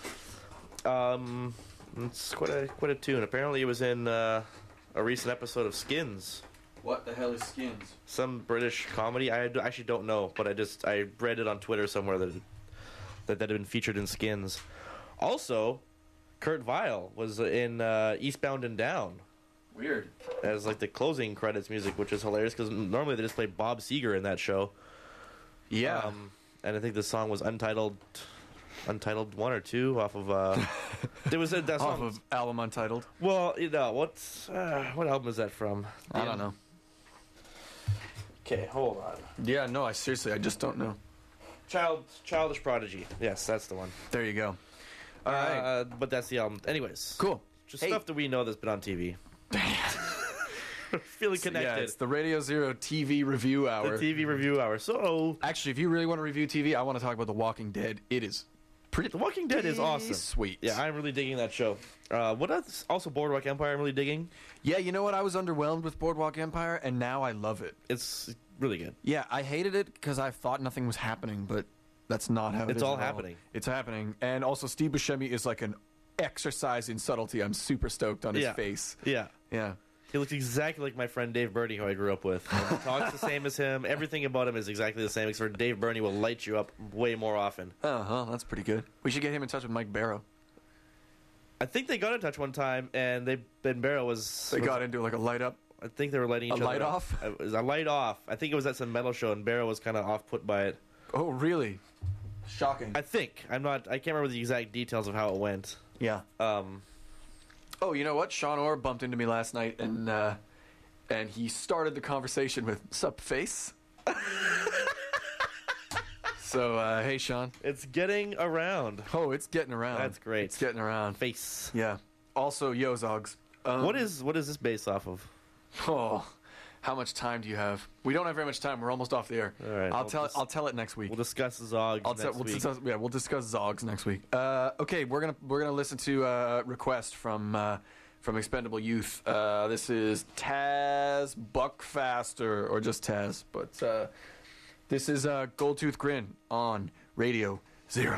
Um... It's quite a quite a tune. Apparently, it was in uh, a recent episode of Skins. What the hell is Skins? Some British comedy. I d- actually don't know, but I just I read it on Twitter somewhere that it, that that had been featured in Skins. Also, Kurt Vile was in uh, Eastbound and Down. Weird. As like the closing credits music, which is hilarious because normally they just play Bob Seger in that show. Yeah. Um, and I think the song was Untitled. Untitled one or two off of uh there was a that Off song of album Untitled. well you know what's uh, what album is that from? I don't know. Okay, hold on. Yeah, no, I seriously, I just don't know. Child Childish Prodigy, yes, that's the one. There you go. All uh, right. but that's the album. Anyways, Cool. just Hey. stuff that we know that's been on T V. Feeling connected. Yeah, it's the Radio Zero T V review hour. The T V review hour. So Actually, if you really want to review T V, I want to talk about The Walking Dead. It is pretty. The Walking Dead is awesome. Sweet. Yeah, I'm really digging that show. Uh, what else? Also, Boardwalk Empire. I'm really digging. Yeah, you know what? I was underwhelmed with Boardwalk Empire, and now I love it. It's really good. Yeah, I hated it because I thought nothing was happening, but that's not how it It's is all at happening. It's happening, and also Steve Buscemi is like an exercise in subtlety. I'm super stoked on his Yeah. face. Yeah. Yeah. He looks exactly like my friend Dave Burney, who I grew up with. He talks the same as him. Everything about him is exactly the same, except for Dave Burney will light you up way more often. Uh huh. That's pretty good. We should get him in touch with Mike Barrow. I think they got in touch one time, and they Ben Barrow was. They was, got into like a light up. I think they were lighting each A other light up. off? It was a light off. I think it was at some metal show, and Barrow was kind of off put by it. Oh, really? Shocking. I think I'm not. I can't remember the exact details of how it went. Yeah. Um. Oh, you know what? Sean Orr bumped into me last night, and uh, and he started the conversation with "Sup, face." So, uh, hey, Sean. It's getting around. Oh, it's getting around. That's great. It's getting around. Face. Yeah. Also, Yo Zogs. Um, what is what is this based off of? Oh, how much time do you have? We don't have very much time. We're almost off the air. All right, I'll we'll tell. dis- I'll tell it next week. We'll discuss Zogs I'll next tell. We'll week. discuss, yeah, we'll discuss Zogs next week. Uh, okay, we're gonna we're gonna listen to a request from uh, from Expendable Youth. Uh, this is Taz Buckfaster, or just Taz, but uh, this is uh, Goldtooth Grin on Radio Zero.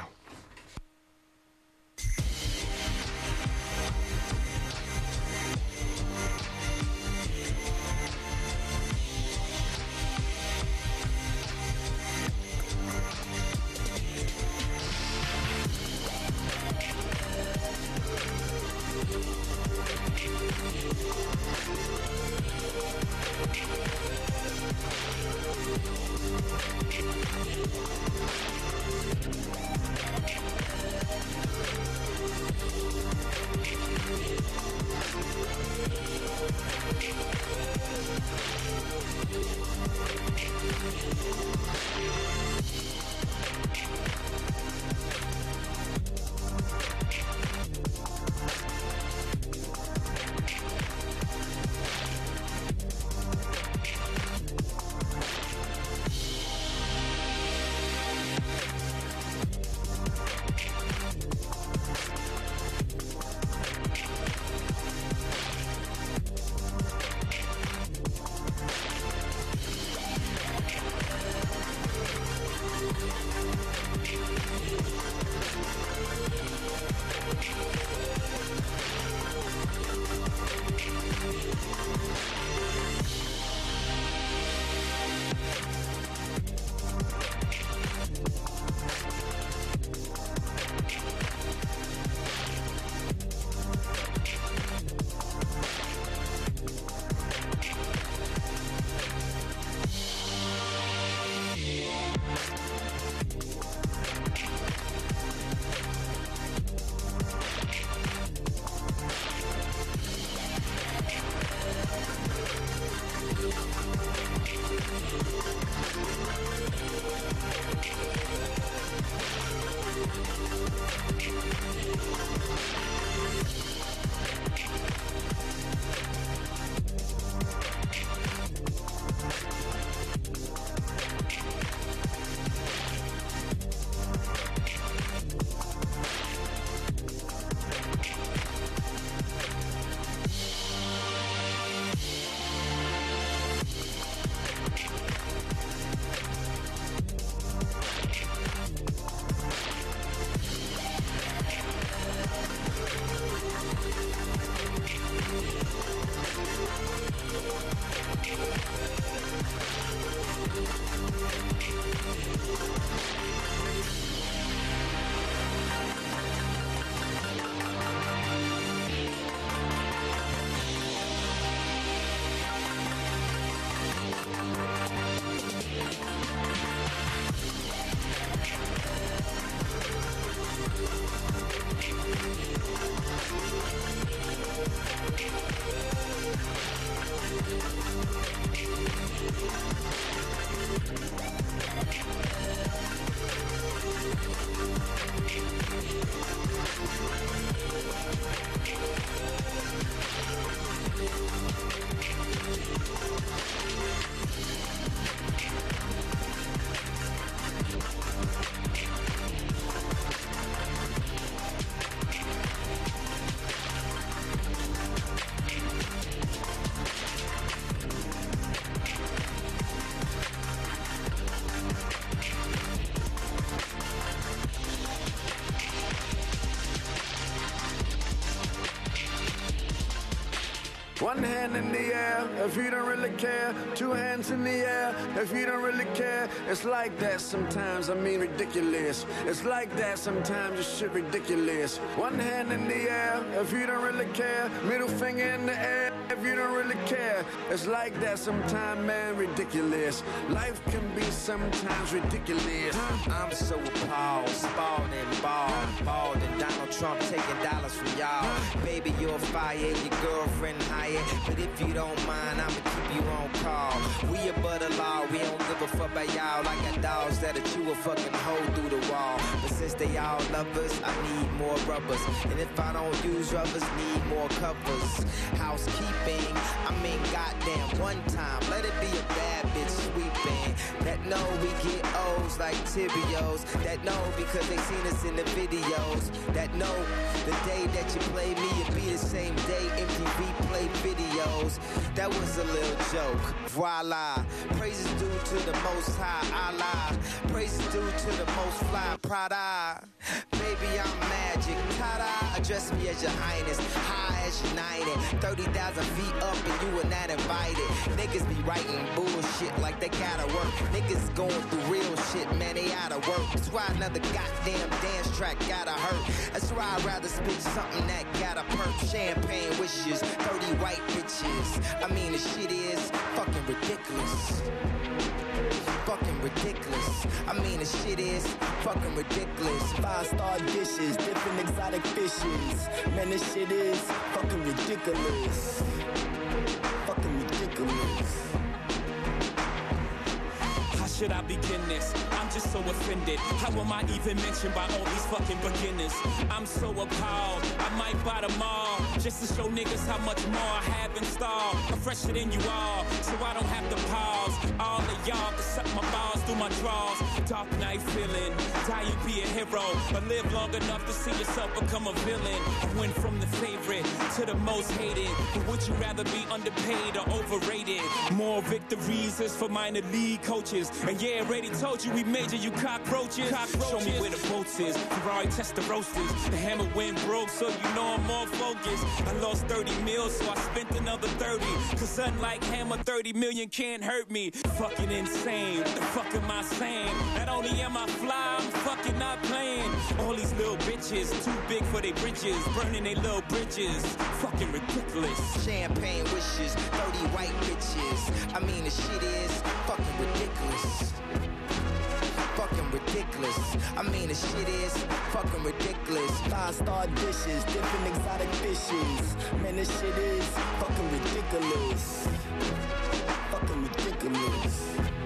One hand in the air if you don't really care. Two hands in the air if you don't really care. It's like that sometimes, I mean ridiculous. It's like that sometimes, it's shit ridiculous. One hand in the air if you don't really care. Middle finger in the air if you don't really care. It's like that sometimes, man, ridiculous. Life can be sometimes ridiculous. I'm so appalled, spalled and bald, bald and Donald Trump taking dollars from y'all. Baby, you're fired, your girlfriend hired. But if you don't mind, I'ma keep you on call. We above the law, we don't give a fuck about y'all. I got dogs that'll chew a fucking hole through the wall. But since they all love us, I need more rubbers. And if I don't use rubbers, need more covers. Housekeeping, I mean goddamn one time. Let it be a bad bitch sweeping. That know we get O's like Tibios. That know because they seen us in the videos. That know the day that you play me, it be the same day M T V play videos. That was a little joke. Voila. Praises due to the most high Allah. Praises due to the most fly Prada. Baby, I'm magic. Ta-da. Address me as your highness. High as united. thirty thousand feet up and you were not invited. Niggas be writing bullshit like they gotta work. Niggas going through real shit, man, they outta work. That's why another goddamn dance track gotta hurt. That's why I'd rather spit something that gotta perk. Champagne wishes, thirty white bitches. I mean, the shit is fucking ridiculous. Fucking ridiculous. I mean, the shit is fucking ridiculous. Five-star dishes, different exotic fishes. Man, this shit is fucking ridiculous. Fucking ridiculous. How should I begin this? I'm just so offended. How am I even mentioned by all these fucking beginners? I'm so appalled. I might buy them all just to show niggas how much more I have in store. I'm fresher than you all, so I don't have to pause. All of y'all can suck my balls through my drawers. Dark night feeling, die you be a hero, but live long enough to see yourself become a villain. I went from the favorite to the most hated. But would you rather be underpaid or overrated? More victories is for minor league coaches. And yeah, already told you we major you cockroaches. cockroaches. Show me where the boats is. Ferrari test the roasters. The hammer went broke, so you know I'm more focused. I lost thirty mil, so I spent another thirty. Cause unlike Hammer, thirty million can't hurt me. Fucking insane. What the fuck am I saying? Not only am I fly, I'm fucking not playing. All these little bitches, too big for their bridges. Burning their little bridges. Fucking ridiculous. Champagne wishes, thirty white bitches. I mean, the shit is fucking ridiculous. Fucking ridiculous. I mean, the shit is fucking ridiculous. Five-star dishes, different exotic fishes. Man, this shit is fucking ridiculous. Fucking ridiculous.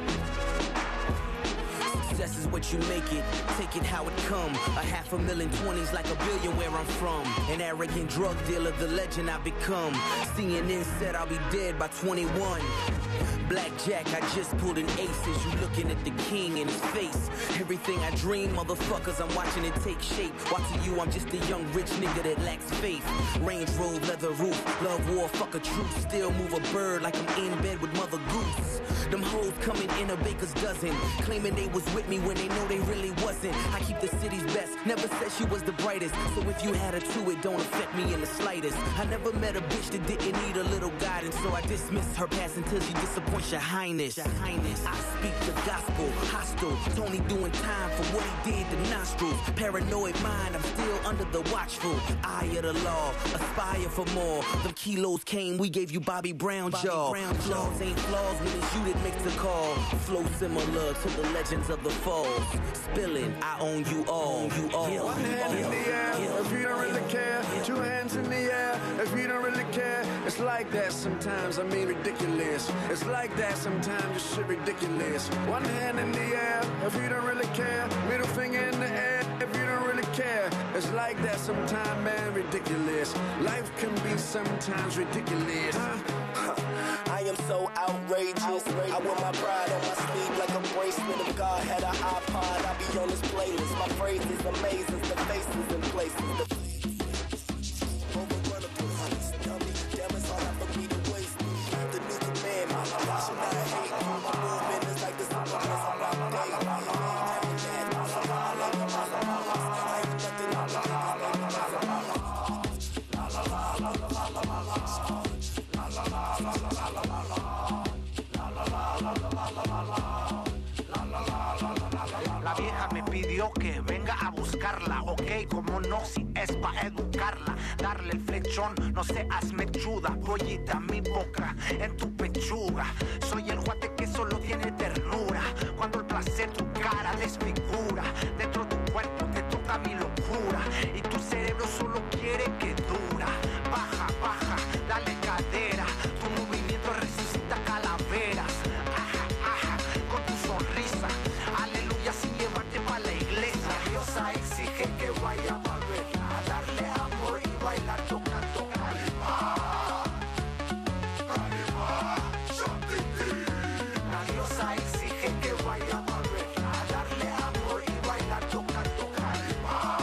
Success is what you make it, take it how it come. A half a million twenties like a billion where I'm from. An arrogant drug dealer, the legend I become. C N N said I'll be dead by twenty-one. Blackjack, I just pulled an ace as you looking at the king in his face. Everything I dream, motherfuckers, I'm watching it take shape. Watching you, I'm just a young rich nigga that lacks faith. Range Rover, leather roof, love war, fuck a truth. Still move a bird like I'm in bed with Mother Goose. Them hoes coming in a baker's dozen, claiming they was with me when they know they really wasn't. I keep the city's best, never said she was the brightest. So if you had her too, it don't affect me in the slightest. I never met a bitch that didn't need a little guidance, so I dismiss her past until she disappoints your highness. Your highness. I speak the gospel, hostile. Tony doing time for what he did to nostrils. Paranoid mind, I'm still under the watchful eye of the law. Aspire for more. Them kilos came, we gave you Bobby Brown jaw. Brown flaws ain't flaws when it's you that makes the call. Flow similar to the legends of the falls. Spilling, I own you all. You all. One hand in the air if you don't really care. Two hands in the air if you don't really care. It's like that sometimes, I mean ridiculous. It's like that sometimes, it's shit ridiculous. One hand in the air, if you don't really care. Middle finger in the air, if you don't really care. It's like that sometimes, man, ridiculous. Life can be sometimes ridiculous. Huh? I am so outrageous. outrageous. I wear my pride on my sleeve like a bracelet. If God had an iPod, I'd be on this playlist. My phrases amazing, the faces in places. The La vieja me pidió que venga a buscarla, ok, como no, si es pa' educarla, darle el flechón, no seas mechuda, pollita, mi boca en tu pechuga, soy el guate que solo tiene ternura, cuando el placer tu cara desfigura, dentro de tu cuerpo te toca mi locura, y tu cerebro solo quiere que dura, baja, baja, dale cadera, tu movimiento resucita calaveras, ajá, ajá, con tu sonrisa, aleluya sin llevarte pa' la iglesia, Diosa exige que vaya a verla, a darle amor y bailar tocando calma. La diosa exige que vaya a verla, a darle amor y bailar tocando calma.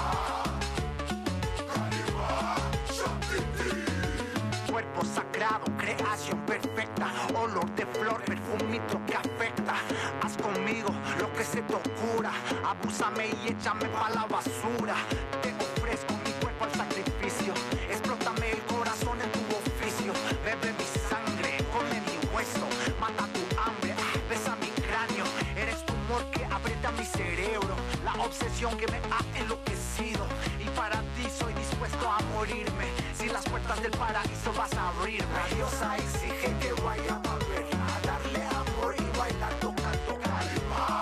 Cuerpo sagrado, creación perfecta, olor de flor, perfumito que afecta. Haz conmigo lo que se te ocurra, abúsame y échame pa' la basura. Te ofrezco mi cuerpo al sacrificio, explótame el corazón en tu oficio. Bebe mi sangre, come mi hueso, mata tu hambre, ah, besa mi cráneo. Eres tu humor que aprieta mi cerebro, la obsesión que me ha enloquecido. Y para ti soy dispuesto a morirme, si las puertas del paraíso vas a abrirme. La diosa exige que vaya a verla, a darle amor y bailar tocando calma.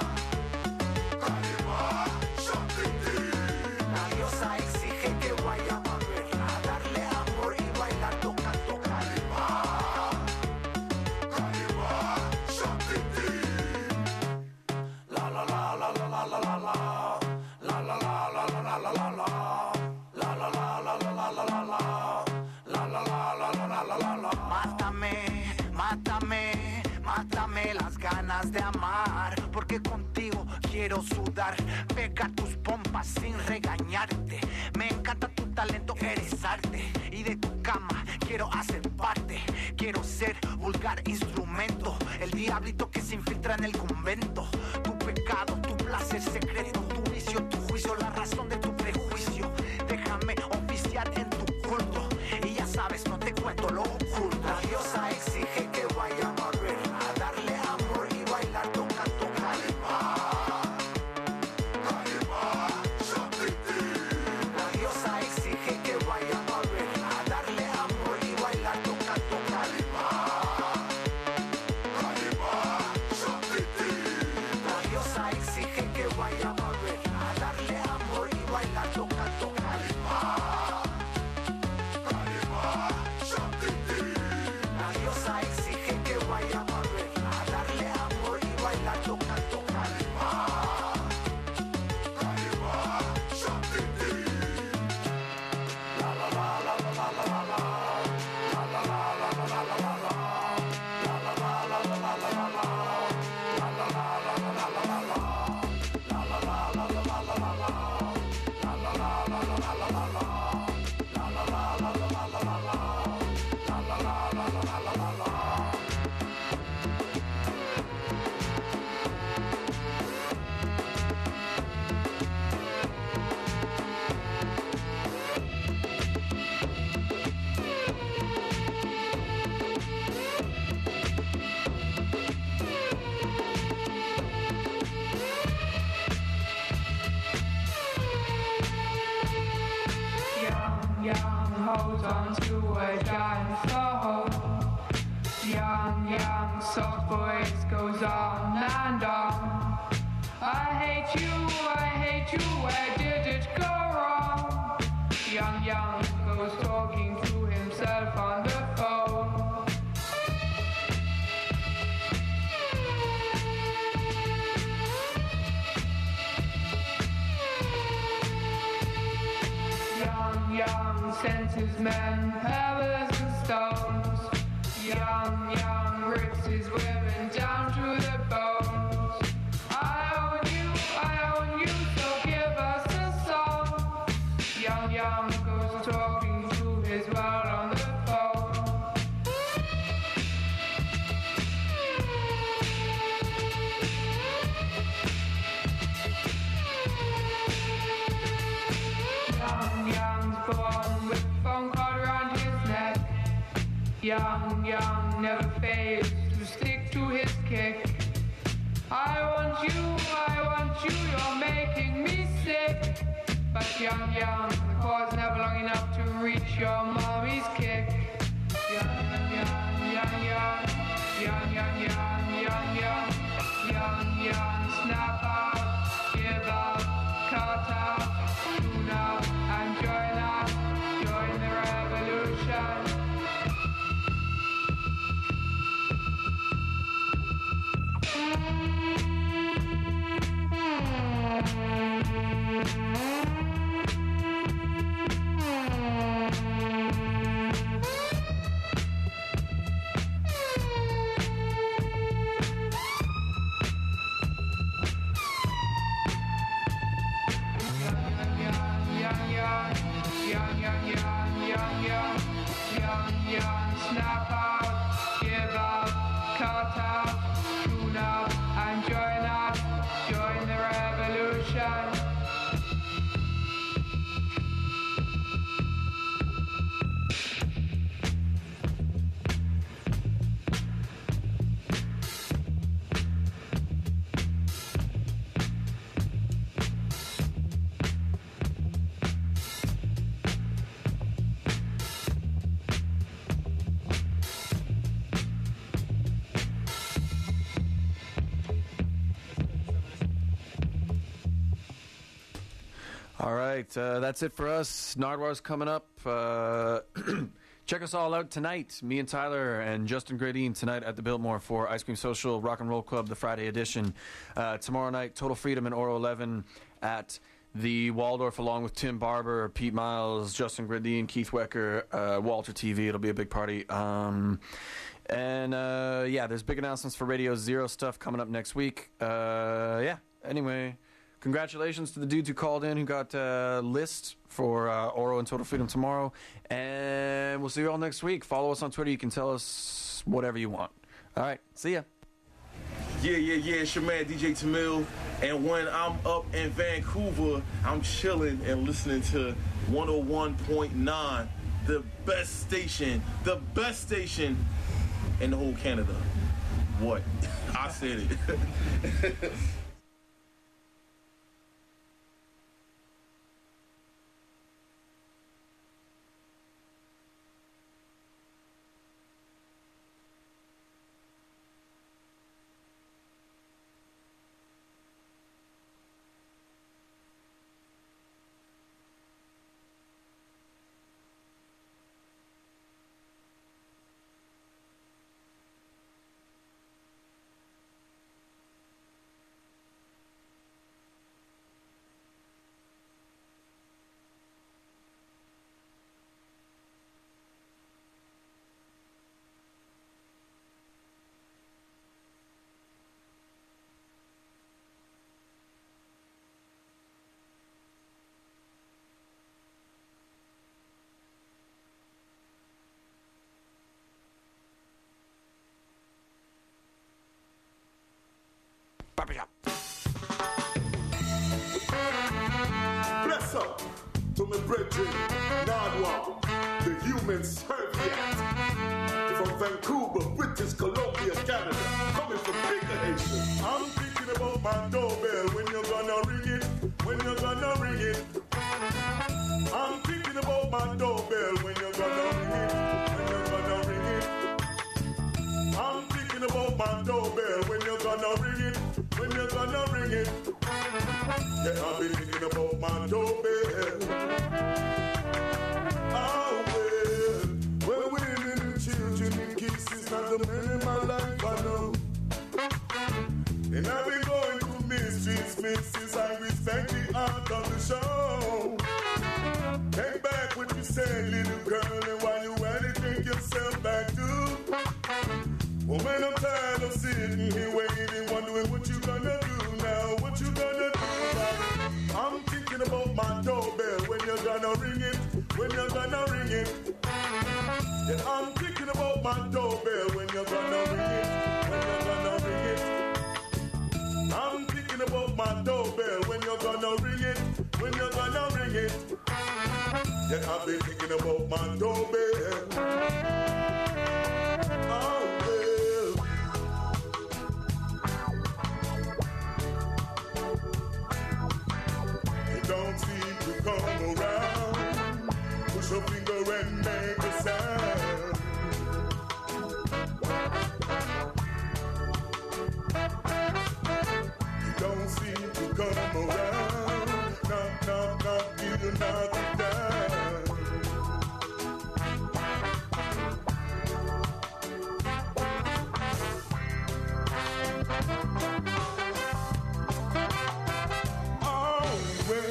La diosa exige que vaya a verla, a darle amor y bailar tocando calma. La la la la la la la la la. La la la la la la la la la. La la la la la la la la la. La la la la la la la la la. Mátame, mátame, mátame las ganas de amar, porque contigo quiero sudar. Pega tus pompas sin regañarte. Me encanta tu talento, eres arte. Y de tu cama quiero hacer parte. Quiero ser vulgar instrumento, el diablito que se infiltra en el convento. Tu pecado, tu placer secreto, tu vicio, tu juicio, la razón de tu prejuicio. Déjame oficiar en tu culto, y ya sabes, no te cuento lo oculto. La diosa exige que vaya a verla, a darle amor y bailar tocando calma. La diosa exige que vaya a verla, a darle amor y bailar tocando calma. La diosa exige que vaya a verla, a darle amor y bailar tocando calma. La diosa exige que vaya a verla, a darle amor y bailar tocando calma. La la la la la la la la la. La la la la la la la la la. La la la la la la la la la. La la la la la la la la la. La la la la la la la la la. La la la la la la la la la. La la la la la la la la la. La la la la la la la la la. Young, young, hold on to a giant soul. Young, young, soft voice goes on and on. I hate you, I hate you, where did it go wrong? Young, young goes talking to himself on the men, pebbles and stones. Young, young rips his women down to the bones. I own you, I own you, so give us a song. Young, young goes talking to his world on the phone. Young, young's born with a phone card around his neck. Young, young never fails to stick to his kick. I want you, I want you, you're making me sick. But young, young, the cord's never long enough to reach your mommy's kick. Young, young, young, young, young, young, young, young, young, young, young, snap out, give up, cut out, tune out, and join us, join the revolution. Snap out, give up, cut out, tune up, and join us, join the revolution. All right, uh, that's it for us. Nardwar's coming up. Uh, check us all out tonight. Me and Tyler and Justin Gradine tonight at the Biltmore for Ice Cream Social Rock and Roll Club, the Friday edition. Uh, tomorrow night, Total Freedom and Oro eleven at the Waldorf, along with Tim Barber, Pete Miles, Justin Gradine, Keith Wecker, uh, Walter T V. It'll be a big party. Um, and uh, yeah, there's big announcements for Radio Zero stuff coming up next week. Uh, yeah, anyway. Congratulations to the dudes who called in, who got a uh, list for uh, Oro and Total Freedom tomorrow. And we'll see you all next week. Follow us on Twitter. You can tell us whatever you want. All right. See ya. Yeah, yeah, yeah. It's your man, D J Tamil. And when I'm up in Vancouver, I'm chilling and listening to one oh one point nine, the best station, the best station in the whole Canada. What? I said it. Bless up to my brethren, Nardwar, the human serviette. From Vancouver, British Columbia, Canada, coming from Bigger Haitian. I'm thinking about my doorbell, when you're gonna ring it, when you're gonna ring it. I'm thinking about my doorbell, when you're gonna ring it, when you're gonna ring it. I'm thinking about my doorbell, when you're gonna ring it, when you're gonna ring it. Yeah, I've been thinking about my doorbell. Oh, well, well, women and children in cases, not the men in my life, I know. And I've been going through mysteries, misses, I respect the art of the show. Take back what you said, little girl. Well, man, I'm tired of sitting here waiting, wondering what you gonna do now, what you gonna do about it. I'm thinking about my doorbell, when you're gonna ring it, when you're gonna ring it. Yeah, I'm thinking about my doorbell, when you're gonna ring it, when you're gonna ring it. I'm thinking about my doorbell, when you're gonna ring it, when you're gonna ring it. Yeah, I've been thinking about my doorbell. Oh, well. You don't seem to come around. Push a finger and make a sound. You don't seem to come around. Knock, knock, knock, till you knock it down. Oh,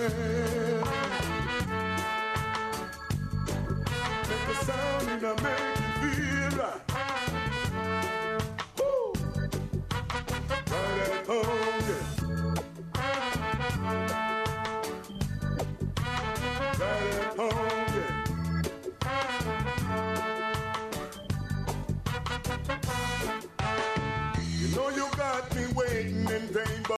well. Make a sound in America.